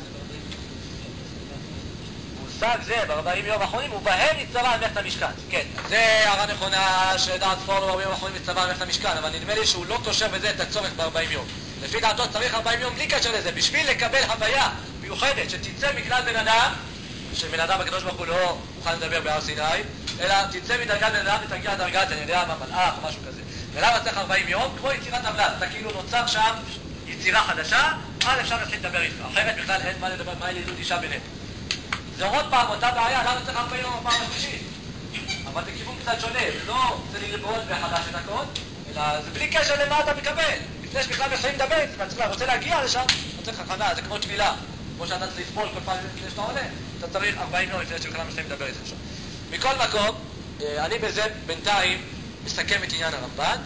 מושג זה, ב-ארבעים יום האחרונים, ובהם נצטווה על מלאכת המשכן. כן, זה הערה נכונה שדעת ספורנו ב-ארבעים יום האחרונים נצטווה על מלאכת המשכן, אבל נדמה לי שהוא לא קושר בזה את הצורך ב-ארבעים יום. לפי דעתו צריך ארבעים יום בלי קשר לזה, בשביל לקבל הוויה מיוחדת שתצא מכלל בן אדם, שבן אדם הקדוש ברוך הוא לא מוכן לדבר בהר סיני, אלא תצא מדרגת בן אדם ותגיע דרגת, אני יודע מה, מלאך או משהו כזה. ולמה צריך ארבעים יום? כמו יצירת הבלד, אתה כאילו נוצר שם יצירה חדשה, אז אפשר להתחיל לדבר איתך. אחרת בכלל אין מה לדבר, מה ילדות אישה ביניהם. זה עוד פעם אותה בעיה, למה צריך ארבעים יום הפעם השלישית? אבל בכיוון קצת שונה, ולא צריך ללמוד מחדש את הכל, אלא זה בלי קשר למה אתה מקבל. לפני שבכלל מתחילים לדבר איתך, אתה רוצה להגיע לשם, אתה צריך הכנה, זה כמו תפילה. כמו שאתה צריך לסבול כל פעם לפני שאתה עולה, אתה צריך ארבעים יום לפני שבכלל מתחילים לדבר איתך שם. מכל מקום, אני בזה בינתיים מסכם את עניין הרמב"ן,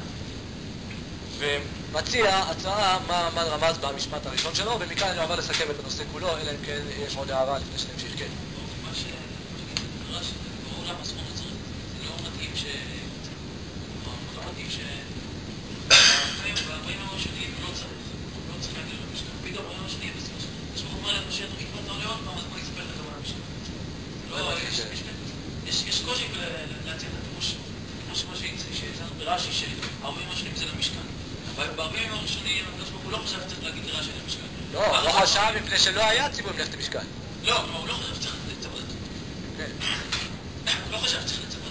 ומציע הצעה מה, מה רמז במשפט הראשון שלו, ומכאן אני עובר לסכם את הנושא כולו, אלא אם כן יש עוד הערה לפני שנמשיך. כן. מה שנראה שברור למה הספורט צריך, זה לא מתאים ש... לא מתאים ש... בארבעים יום הראשונים הוא לא צריך, הוא לא צריך להגיע למשכן. פתאום בארבעים יום הראשונים יש לך אומר למשיח, אם אתה עולה עוד פעם, אז בוא נספר לך גם על המשכן. יש קושי להציע את הפירוש, כמו שהצענו ברש"י, שהארבעים יום הראשונים זה למשכן. בארבעים יום הראשונים, הוא לא חשב שצריך להגיד לרש"י למשכן. לא, לא חשב מפני שלא היה ציווי מלאכת המשכן. לא, כלומר, הוא לא חשב שצריך לצוות. כן. הוא לא חשב שצריך לצוות.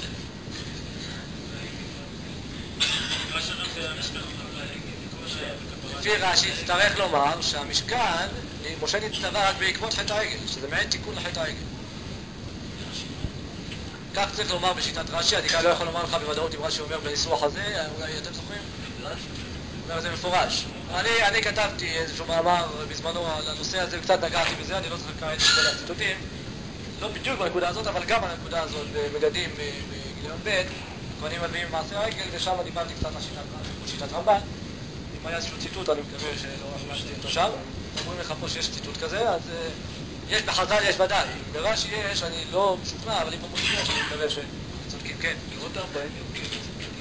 לפי רש"י צריך לומר שהמשכן, משה נצטווה רק בעקבות חטא העגל, שזה מעין תיקון לחטא העגל. כך צריך לומר בשיטת רש"י, אני כאן לא יכול לומר לך בוודאות אם רש"י אומר בניסוח הזה, אולי אתם זוכרים? הוא אומר זה מפורש. אני, אני כתבתי איזשהו מאמר בזמנו על הנושא הזה, וקצת נגעתי בזה, אני לא זוכר כעת את כל הציטוטים, לא בדיוק בנקודה הזאת, אבל גם על הנקודה הזאת בבגדים בגיליון ב', הכהנים מביאים מעשה העגל, ושם דיברתי קצת על שיטת רמב"ן. אם היה איזשהו ציטוט, אני מקווה שלא החלשתי אותו שם. אומרים לך פה שיש ציטוט כזה, אז יש בחז"ל, יש ודאי. אם ברש"י יש, אני לא משוכנע, אבל אם אומרים יש, אני מקווה שצודקים. כן. לראות ארבעים יום, כן, זה מדהים.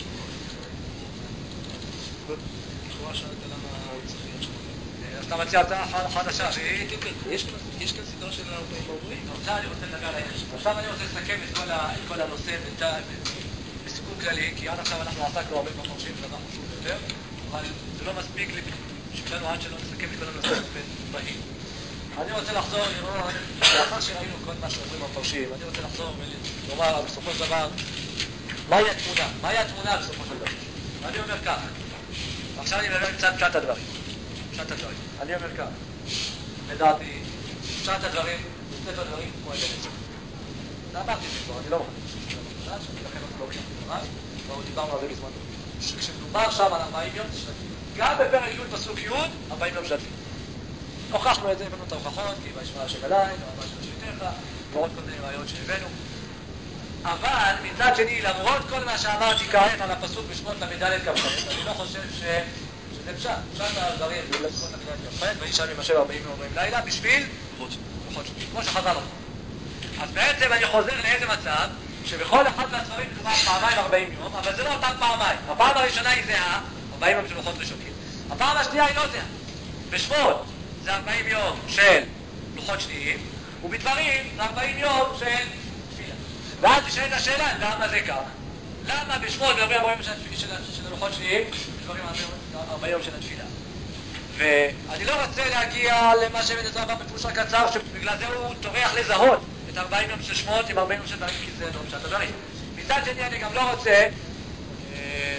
לכאורה שאלת למה צריך להיות שם. אז אתה מציע הצעה חדשה, כן, כן, יש כאן סדרה של ארבעים ארבעים. עכשיו אני רוצה לדבר על העניין. עכשיו אני רוצה לסכם את כל הנושא בסיכום כללי, כי עד עכשיו אנחנו עסקנו הרבה מפרשים, זה דבר חשוב יותר, אבל זה לא מספיק בשבילנו עד שלא נסכם את כל הנושא באופן בהיר. אני רוצה לחזור לראות, לאחר שראינו כל מה שאומרים המפרשים, אני רוצה לחזור ולומר בסופו של דבר, מהי התמונה? מהי התמונה בסופו של דבר? ואני אומר כך, עכשיו אני מדבר קצת פשט הדברים. פשט הדברים. אני אומר כך, לדעתי, פשט הדברים, בספר הדברים כמו אבן עזרא. זה אמרתי את זה כבר, אני לא מחדש. אני לכן לא לוקח לדבריי, כבר דיברנו על זה בזמנו. שכשמדובר שם על ארבעים יום זה שנתי. גם בפרק י' פסוק י', ארבעים יום שנתי. הוכחנו את זה, הבאנו את ההוכחות, כי וישמע השם אליי, ורבה של שבטיך, ועוד כל מיני ראיות שהבאנו. אבל מצד שני, למרות כל מה שאמרתי כעת על הפסוק בשמות למדלת כ"ח, אני לא חושב שזה פשט. פשט הדברים בשמות למדלת כ"ח, וישב עם השם ארבעים יום ארבעים לילה, בשביל לוחות שופטים, כמו שחז"ל אמרו. אז בעצם אני חוזר לאיזה מצב, שבכל אחד מהספרים מדובר פעמיים ארבעים יום, אבל זה לא אותם פעמיים. הפעם הראשונה היא זהה, ארבעים יום של לוחות ראשונים. הפעם השנייה היא לא זהה. בשמות זה ארבעים יום של לוחות שניים, ובדברים זה ארבעים יום של תפילה. ואז נשאלת השאלה, למה זה כך? למה בשמות מדברים ארבעים יום של, של, של לוחות שניים, בדברים ארבעים יום של התפילה? ואני לא רוצה להגיע למה שבנזר אמר בפירוש הקצר, שבגלל זה הוא טורח לזהות את ארבעים יום של שמות עם ארבעים יום של דברים, כי זה לא פשט הדברים. מצד שני אני גם לא רוצה אה,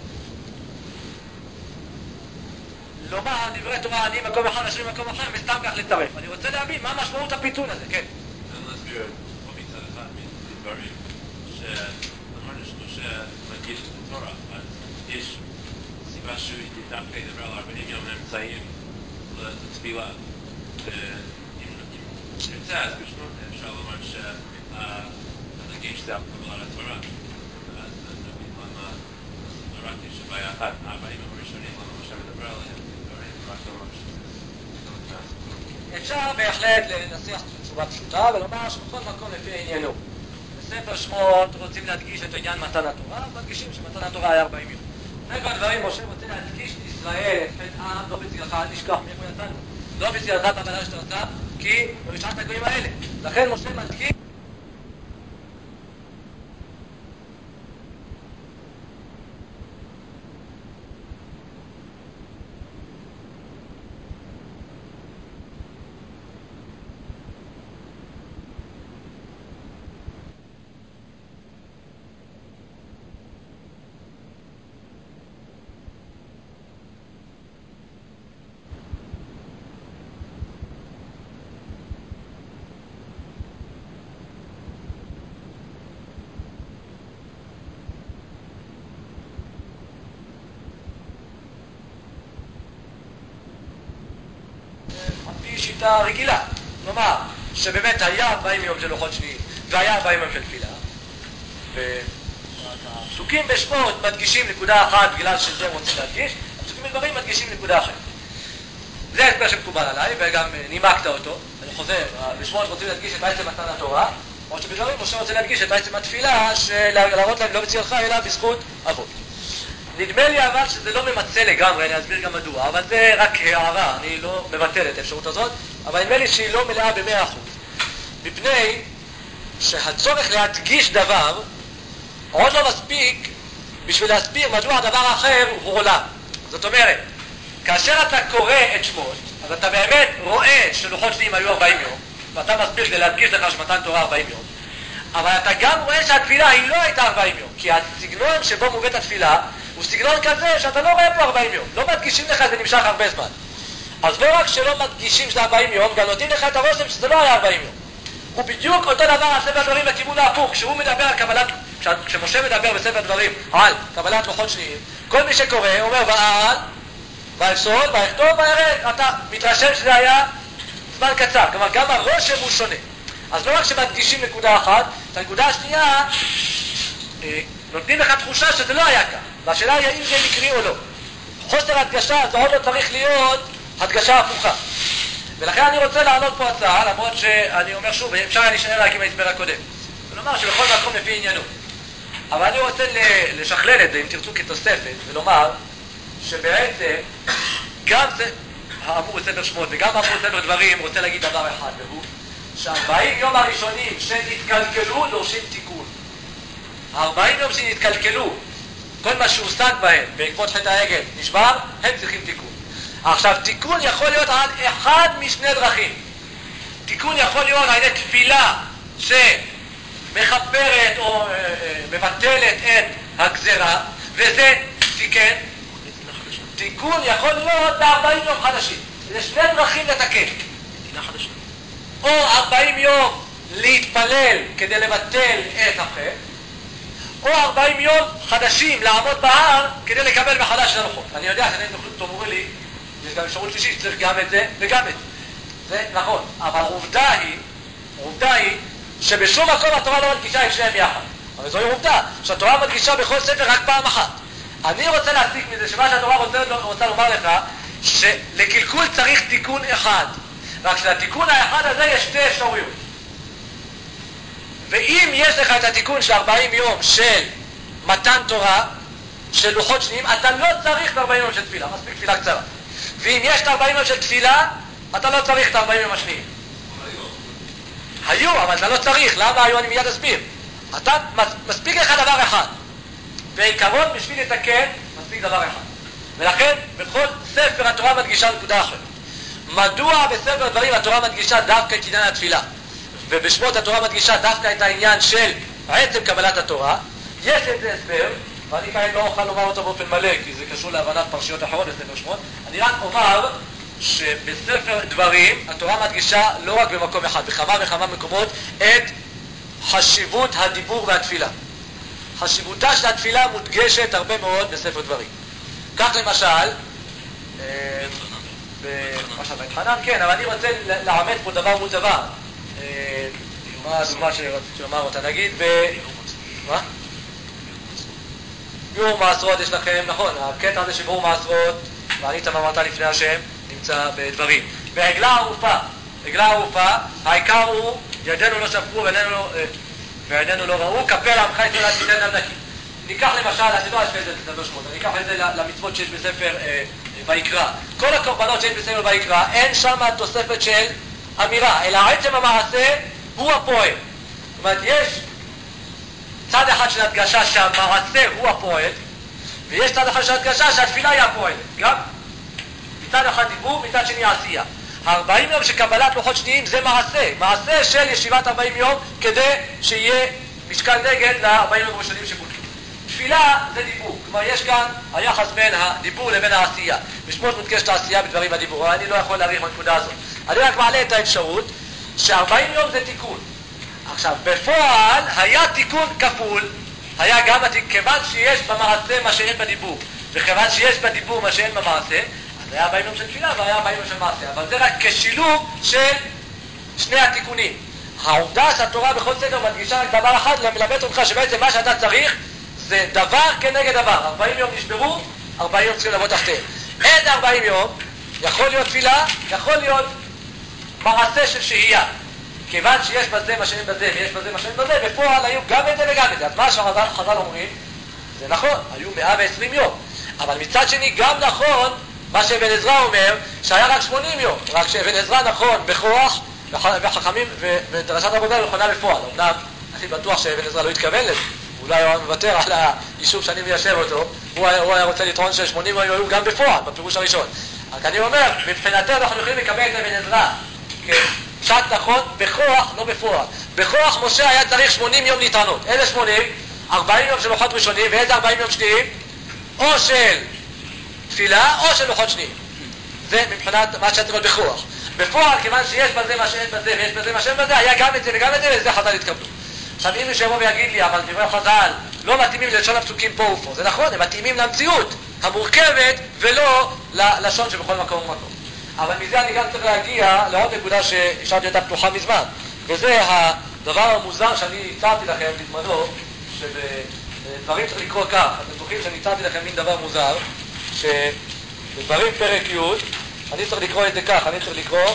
לומר דברי תורה אני מקום אחד, השני מקום אחר, וסתם כך לצרף. אני רוצה להבין מה משמעות הפיתול הזה, כן. אני להסביר פה מצד אחד מדברים, שאמרנו שמשה מדגיש את התורה, אז יש סיבה שהוא דווקא ידבר על ארבעים יום אמצעים לתפילה. אם נרצה, אז בשמות אפשר לומר שהדגש זה על קבלת התורה. אז נבין למה רק יש בעיה אחת. ארבעים יום הראשונים, למה משה מדבר עליהם, דברים, רק לומר שזה מהסיפור. אפשר בהחלט לנסח תשובה פשוטה ולומר שבכל מקום לפי עניינו. בספר שמות רוצים להדגיש את עניין מתן התורה, מדגישים שמתן התורה היה ארבעים יום. בספר הדברים משה רוצה להדגיש לישראל את חטא העם, לא בצילך, אל תשכח מאיפה יצאנו. לא בצילך בבלה שתרצה, כי ברשעת הגויים האלה. לכן משה מדגיש שיטה רגילה, כלומר, שבאמת היה ארבעים יום של לוחות שניים והיה ארבעים יום של תפילה, והפסוקים בשמות מדגישים נקודה אחת בגלל שזה רוצים להדגיש, הפסוקים בדברים מדגישים נקודה אחת. זה הסבר שמקובל עליי, וגם נימקת אותו. אני חוזר, בשמות רוצים להדגיש את עצם מתן התורה, או שבדברים משה רוצה להדגיש את עצם התפילה, להראות להם לא בצילך אלא בזכות אבות. נדמה לי אבל שזה לא ממצא לגמרי, אני אסביר גם מדוע, אבל זה רק הערה, אני לא מבטל את האפשרות הזאת, אבל נדמה לי שהיא לא מלאה במאה אחוז. מפני שהצורך להדגיש דבר עוד לא מספיק בשביל להסביר מדוע הדבר האחר הוא עולם. זאת אומרת, כאשר אתה קורא את שמות, אז אתה באמת רואה שלוחות שניים היו ארבעים יום, ואתה מסביר כדי להדגיש לך שמתן תורה ארבעים יום, אבל אתה גם רואה שהתפילה היא לא הייתה ארבעים יום, כי הסגנון שבו מובאת התפילה הוא סגנון כזה שאתה לא רואה פה ארבעים יום, לא מדגישים לך זה נמשך הרבה זמן. אז לא רק שלא מדגישים שזה ארבעים יום, גם נותנים לך את הרושם שזה לא היה ארבעים יום. הוא בדיוק אותו דבר על ספר דברים בכיוון ההפוך, כשהוא מדבר על קבלת, כשמשה מדבר בספר דברים על קבלת לוחות שניים, כל מי שקורא אומר ועל, ויפסול, ויכתוב, וירד, אתה מתרשם שזה היה זמן קצר, כלומר גם הרושם הוא שונה. אז לא רק שמדגישים נקודה אחת, את הנקודה השנייה נותנים לך תחושה שזה לא היה כך, והשאלה היא האם זה מקרי או לא. חוסר הדגשה זה עוד לא צריך להיות הדגשה הפוכה. ולכן אני רוצה לענות פה הצעה, למרות שאני אומר שוב, אפשר היה להישאר להקים ההסבר הקודם. ולומר שבכל מקום לפי עניינו. אבל אני רוצה לשכלל את זה, אם תרצו כתוספת, ולומר שבעצם גם זה, האמור בספר שמות וגם האמור בספר דברים רוצה להגיד דבר אחד, והוא שהארבעים יום הראשונים שנתקלקלו דורשים תיקון. הארבעים יום שנתקלקלו, כל מה שהושג בהם בעקבות חטא העגל נשבר, הם צריכים תיקון. עכשיו, תיקון יכול להיות על אחד משני דרכים. תיקון יכול להיות על ידי תפילה שמכפרת או אה, אה, מבטלת את הגזרה, וזה תיקן. תיקון יכול להיות ב-ארבעים יום חדשים. זה שני דרכים לתקן. או ארבעים יום להתפלל כדי לבטל את החטא, או ארבעים יום חדשים לעמוד בהר כדי לקבל מחדש את הלוחות. אני יודע שאתם תאמרו לי, יש גם אפשרות שלישית, צריך גם את זה וגם את זה. זה נכון, אבל עובדה היא, עובדה היא שבשום מקום התורה לא מדגישה את שניהם יחד. אבל זוהי עובדה, שהתורה מדגישה בכל ספר רק פעם אחת. אני רוצה להסיק מזה שמה שהתורה רוצה, רוצה לומר לך, שלקלקול צריך תיקון אחד. רק שלתיקון האחד הזה יש שתי אפשרויות. ואם יש לך את התיקון של ארבעים יום של מתן תורה, של לוחות שניים, אתה לא צריך את ארבעים יום של תפילה, מספיק תפילה קצרה. ואם יש את ארבעים יום של תפילה, אתה לא צריך את ארבעים יום השניים. היו, אבל אתה לא צריך. למה היו? אני מיד אסביר. אתה, מספיק לך דבר אחד. בעיקרון, בשביל לתקן, מספיק דבר אחד. ולכן, בכל ספר התורה מדגישה נקודה אחרת. מדוע בספר דברים התורה מדגישה דווקא את עניין התפילה, ובשמות התורה מדגישה דווקא את העניין של עצם קבלת התורה? יש לזה הסבר, ואני כאן לא אוכל לומר אותו באופן מלא, כי זה קשור להבנת פרשיות אחרות בספר שמות. אני רק אומר שבספר דברים התורה מדגישה לא רק במקום אחד, בכמה וכמה מקומות, את חשיבות הדיבור והתפילה. חשיבותה של התפילה מודגשת הרבה מאוד בספר דברים. כך למשל, במשל בהתחנן, כן, אבל אני רוצה לעמת פה דבר מול דבר. מה הדוגמה שרציתי לומר אותה? נגיד ב... מה? ביאור מעשרות יש לכם, נכון, הקטע הזה של ביאור מעשרות, וענית מה אמרת לפני השם, נמצא בדברים. בעגלה ערופה, עגלה ערופה, העיקר הוא, ידינו לא שפכו ועינינו לא ראו, כפר עמך ישראל עד תיתן דם נקי. ניקח למשל, אני לא אשווה את זה לספר שמות, אני אקח את זה למצוות שיש בספר ויקרא. כל הקורבנות שיש בספר ויקרא, אין שם תוספת של אמירה, אלא עצם המעשה הוא הפועל. זאת אומרת, יש צד אחד של הדגשה שהמעשה הוא הפועל, ויש צד אחד של הדגשה שהתפילה היא הפועל. גם מצד אחד דיבור, מצד שני עשייה. ארבעים יום של קבלת לוחות שניים זה מעשה, מעשה של ישיבת ארבעים יום, כדי שיהיה משקל נגד ל-ארבעים יום ראשונים שבוטלו. תפילה זה דיבור, כלומר יש כאן היחס בין הדיבור לבין העשייה. בשמות מודגשת העשייה בדברים הדיבור, אני לא יכול להעריך בנקודה הזאת. אני רק מעלה את האפשרות ש-ארבעים יום זה תיקון. עכשיו, בפועל היה תיקון כפול, היה גם כיוון שיש במעשה מה שאין בדיבור, וכיוון שיש בדיבור מה שאין במעשה, אז היה ארבעים יום של תפילה והיה ארבעים יום של מעשה. אבל זה רק כשילוב של שני התיקונים. העובדה שהתורה בכל ספר מדגישה רק דבר אחד, מלמד אותך שבעצם מה שאתה צריך זה דבר כנגד דבר. ארבעים יום נשברו, ארבעים יום צריכים לבוא תחתיהם. איזה ארבעים יום? יכול להיות תפילה, יכול להיות מעשה של שהייה. כיוון שיש בזה מה שאין בזה ויש בזה מה שאין בזה, בפועל היו גם את זה וגם את זה. אז מה שהחז"ל אומרים, זה נכון, היו מאה ועשרים יום. אבל מצד שני גם נכון מה שאבן עזרא אומר, שהיה רק שמונים יום. רק שאבן עזרא נכון בכוח, וחכמים ודרשת עבודה נכונה בפועל. אמנם אני בטוח שאבן עזרא לא התכוון לזה. אולי הוא מוותר על היישוב שאני מיישב אותו, הוא היה, הוא היה רוצה לטעון ש-שמונים יום היו גם בפועל, בפירוש הראשון. רק אני אומר, מבחינתנו אנחנו יכולים לקבל את אבן עזרא פשט נכון בכוח, לא בפועל. בכוח משה היה צריך שמונים יום להתענות. איזה שמונים? ארבעים יום של לוחות ראשונים, ואיזה ארבעים יום שניים? או של תפילה או של לוחות שניים. זה מבחינת מה שצריך להיות בכוח. בפועל, כיוון שיש בזה מה שאין בזה ויש בזה מה שאין בזה, היה גם את זה וגם את זה, וזה חז"ל התקבלו. עכשיו אם מישהו יבוא ויגיד לי, אבל דברי חז"ל לא מתאימים ללשון הפסוקים פה ופה, זה נכון, הם מתאימים למציאות המורכבת ולא ללשון שבכל מקום ומקום. אבל מזה אני גם צריך להגיע לעוד נקודה שהשארתי אותה פתוחה מזמן, וזה הדבר המוזר שאני הצעתי לכם בזמנו, שבדברים צריך לקרוא כך. אתם זוכרים שאני הצעתי לכם מין דבר מוזר, שבדברים פרק י' אני צריך לקרוא את זה כך, אני צריך לקרוא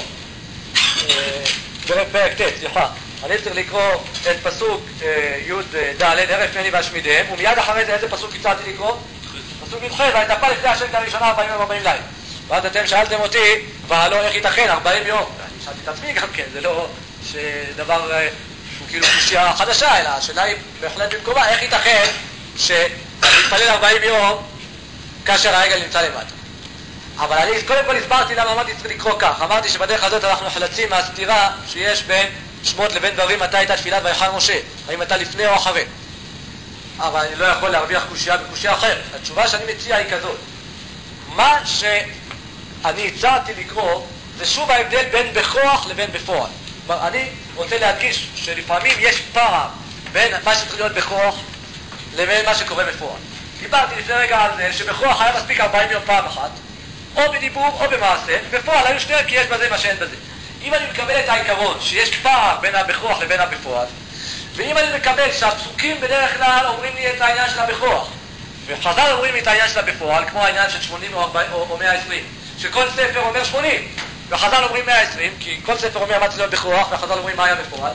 פרק ט', סליחה, אני צריך לקרוא את פסוק י' ד' ערף ממני ואשמידם, ומיד אחרי זה איזה פסוק הצעתי לקרוא? פסוק י"ח, ויתפל לפני השם כראשונה ארבעים יום ארבעים לילה. ואז אתם שאלתם אותי, והלא איך ייתכן, ארבעים יום. אני שאלתי את עצמי גם כן, זה לא דבר שהוא כאילו קושיה חדשה, אלא השאלה היא בהחלט במקומה, איך ייתכן שאני אתפלל ארבעים יום כאשר העגל נמצא למטה. אבל אני קודם כל הסברתי למה אמרתי צריך לקרוא כך. אמרתי שבדרך הזאת אנחנו נחלצים מהסתירה שיש בין שמות לבין דברים, מתי הייתה תפילת ויחן משה, האם הייתה לפני או אחרי. אבל אני לא יכול להרוויח קושיה בקושיה אחרת. התשובה שאני מציע היא כזאת. מה שאני הצעתי לקרוא זה שוב ההבדל בין בכוח לבין בפועל. כלומר, אני רוצה להדגיש שלפעמים יש פער בין מה שצריך להיות בכוח לבין מה שקורה בפועל. דיברתי לפני רגע על זה שבכוח היה מספיק ארבעים יום פעם אחת, או בדיבור או במעשה, בפועל היו שניהם כי יש בזה מה שאין בזה. אם אני מקבל את העיקרון שיש פער בין הבכוח לבין הבפועל, ואם אני מקבל שהפסוקים בדרך כלל אומרים לי את העניין של הבכוח, וחז"ל אומרים לי את העניין של הבפועל, כמו העניין של שמונים או, או, או מאה ועשרים, שכל ספר אומר שמונים, וחז"ל אומרים מאה ועשרים, כי כל ספר אומר מה צריך להיות בכוח, וחז"ל אומרים מה היה בפועל,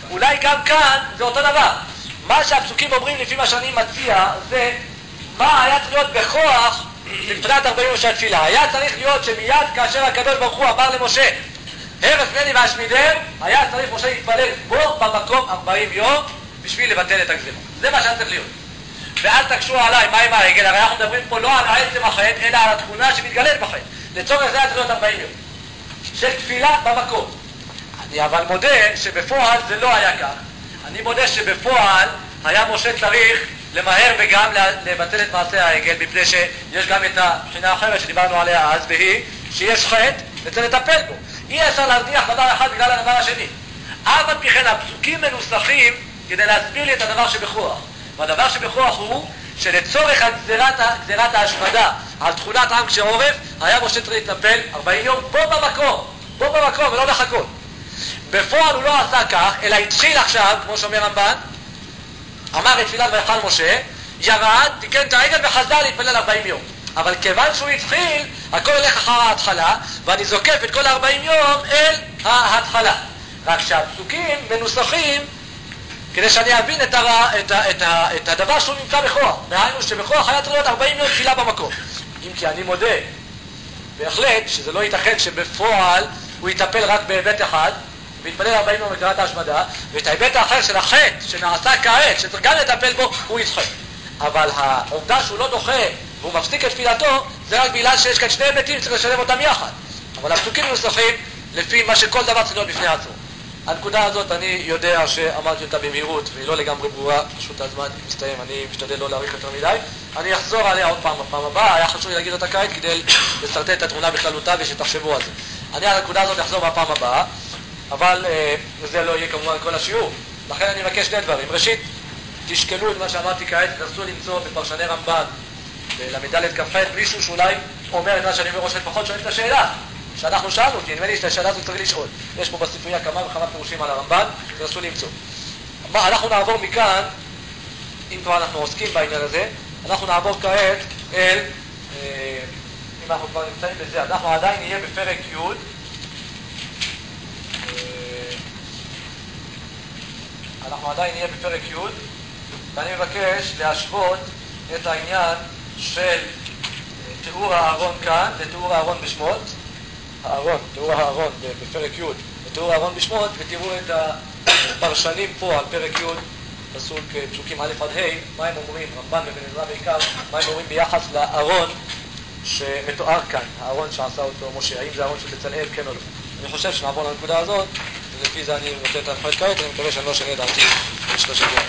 אולי גם כאן זה אותו דבר. מה שהפסוקים אומרים לפי מה שאני מציע זה מה היה צריך להיות בכוח מבחינת ארבעים יום של התפילה. היה צריך להיות שמיד כאשר הקדוש ברוך הוא אמר למשה הרס פני לי ואשמידם, היה צריך משה להתפלל בו במקום ארבעים יום בשביל לבטל את הגזירה. זה מה שהיה צריך להיות. ואל תקשו עליי, מה עם העגל? הרי אנחנו מדברים פה לא על העצם החטא, אלא על התכונה שמתגלית בחטא. לצורך זה היה צריך להיות ארבעים יום של תפילה במקום. אני אבל מודה שבפועל זה לא היה כך. אני מודה שבפועל היה משה צריך למהר וגם לבטל את מעשה העגל, מפני שיש גם את הבחינה האחרת שדיברנו עליה אז, והיא שיש חטא וצריך לטפל בו. אי אפשר להרוויח דבר אחד בגלל הדבר השני. אבל בכן הפסוקים מנוסחים כדי להסביר לי את הדבר שבכוח. והדבר שבכוח הוא שלצורך גזירת, גזירת ההשמדה על תכונת עם כשעורף, היה משה צריך לטפל ארבעים יום בו במקום, בו במקום ולא לחכות. בפועל הוא לא עשה כך, אלא התחיל עכשיו, כמו שאומר רמב"ן, אמר את תפילת ויחל משה, ירד, תיקן את העגל וחזר להתפלל ארבעים יום. אבל כיוון שהוא התחיל, הכל הולך אחר ההתחלה, ואני זוקף את כל ארבעים יום אל ההתחלה. רק שהפסוקים מנוסחים כדי שאני אבין את, הר... את, ה... את, ה... את הדבר שהוא נמצא בכוח. דהיינו שבכוח היה צריך להיות ארבעים יום תפילה במקום. אם כי אני מודה בהחלט שזה לא ייתכן שבפועל הוא יטפל רק בהיבט אחד ויתפלל ארבעים יום בגזירת ההשמדה, ואת ההיבט האחר של החטא שנעשה כעת שצריך גם לטפל בו הוא ידחה. אבל העובדה שהוא לא דוחה והוא מפסיק את תפילתו זה רק בגלל שיש כאן שני היבטים שצריך לשלב אותם יחד. אבל הפסוקים מנוסחים לפי מה שכל דבר צריך להיות בפני עצמו. הנקודה הזאת אני יודע שאמרתי אותה במהירות והיא לא לגמרי ברורה, פשוט הזמן מסתיים, אני משתדל לא להאריך יותר מדי. אני אחזור עליה עוד פעם בפעם הבאה, היה חשוב לי להגיד אותה כעת כדי לסרטט את התמונה בכללותה ושתחשבו על זה. אני על הנקודה הזאת אחזור בפעם הבאה, אבל אה, זה לא יהיה כמובן כל השיעור. לכן אני מבקש שני דברים. ראשית, תשקלו את מה שאמרתי כעת, תנסו למצוא בפרשני רמב"ן בל"ד כ"ח מישהו שאולי אומר את מה שאני אומר ראש לפחות שואל את השאלה שאנחנו שאלנו, כי נדמה לי שהשאלה הזאת צריך לשאול. יש פה בספרייה כמה וכמה פירושים על הרמב"ן, תנסו למצוא. מה, אנחנו נעבור מכאן, אם כבר אנחנו עוסקים בעניין הזה, אנחנו נעבור כעת אל, אה, אם אנחנו כבר נמצאים בזה, אנחנו עדיין נהיה בפרק י', אה, אנחנו עדיין נהיה בפרק י', ואני מבקש להשוות את העניין של תיאור הארון כאן לתיאור הארון בשמות, הארון, תיאור הארון בפרק י' ותיאור הארון בשמות, ותראו את הפרשנים פה על פרק י', פסוק, פסוקים א' עד ה', מה הם אומרים, רמב"ן ובן עזרא בעיקר, מה הם אומרים ביחס לארון שמתואר כאן, הארון שעשה אותו משה, האם זה הארון של בצלאל, כן או לא. אני חושב שנעבור לנקודה הזאת, ולפי זה אני נותן את ההנחיות כעת, אני מקווה שאני לא שני דעתי בשלושת יום.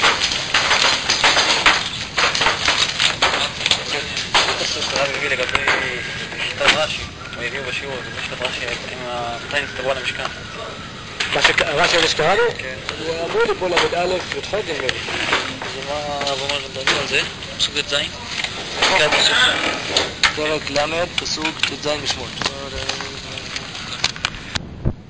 הרב הביא לגבי שיטת רש"י, הוא הביאו בשיעור, לגבי שיטת רש"י, מתי נצטוו על המשכן? רש"י הזה שקראנו? כן. אמרו לי פה לבית א' י"ח נדמה לי. אז מה הרב אומר לדבר על זה? פסוק ט"ז? פרק ל' פסוק ט"ז בשמות.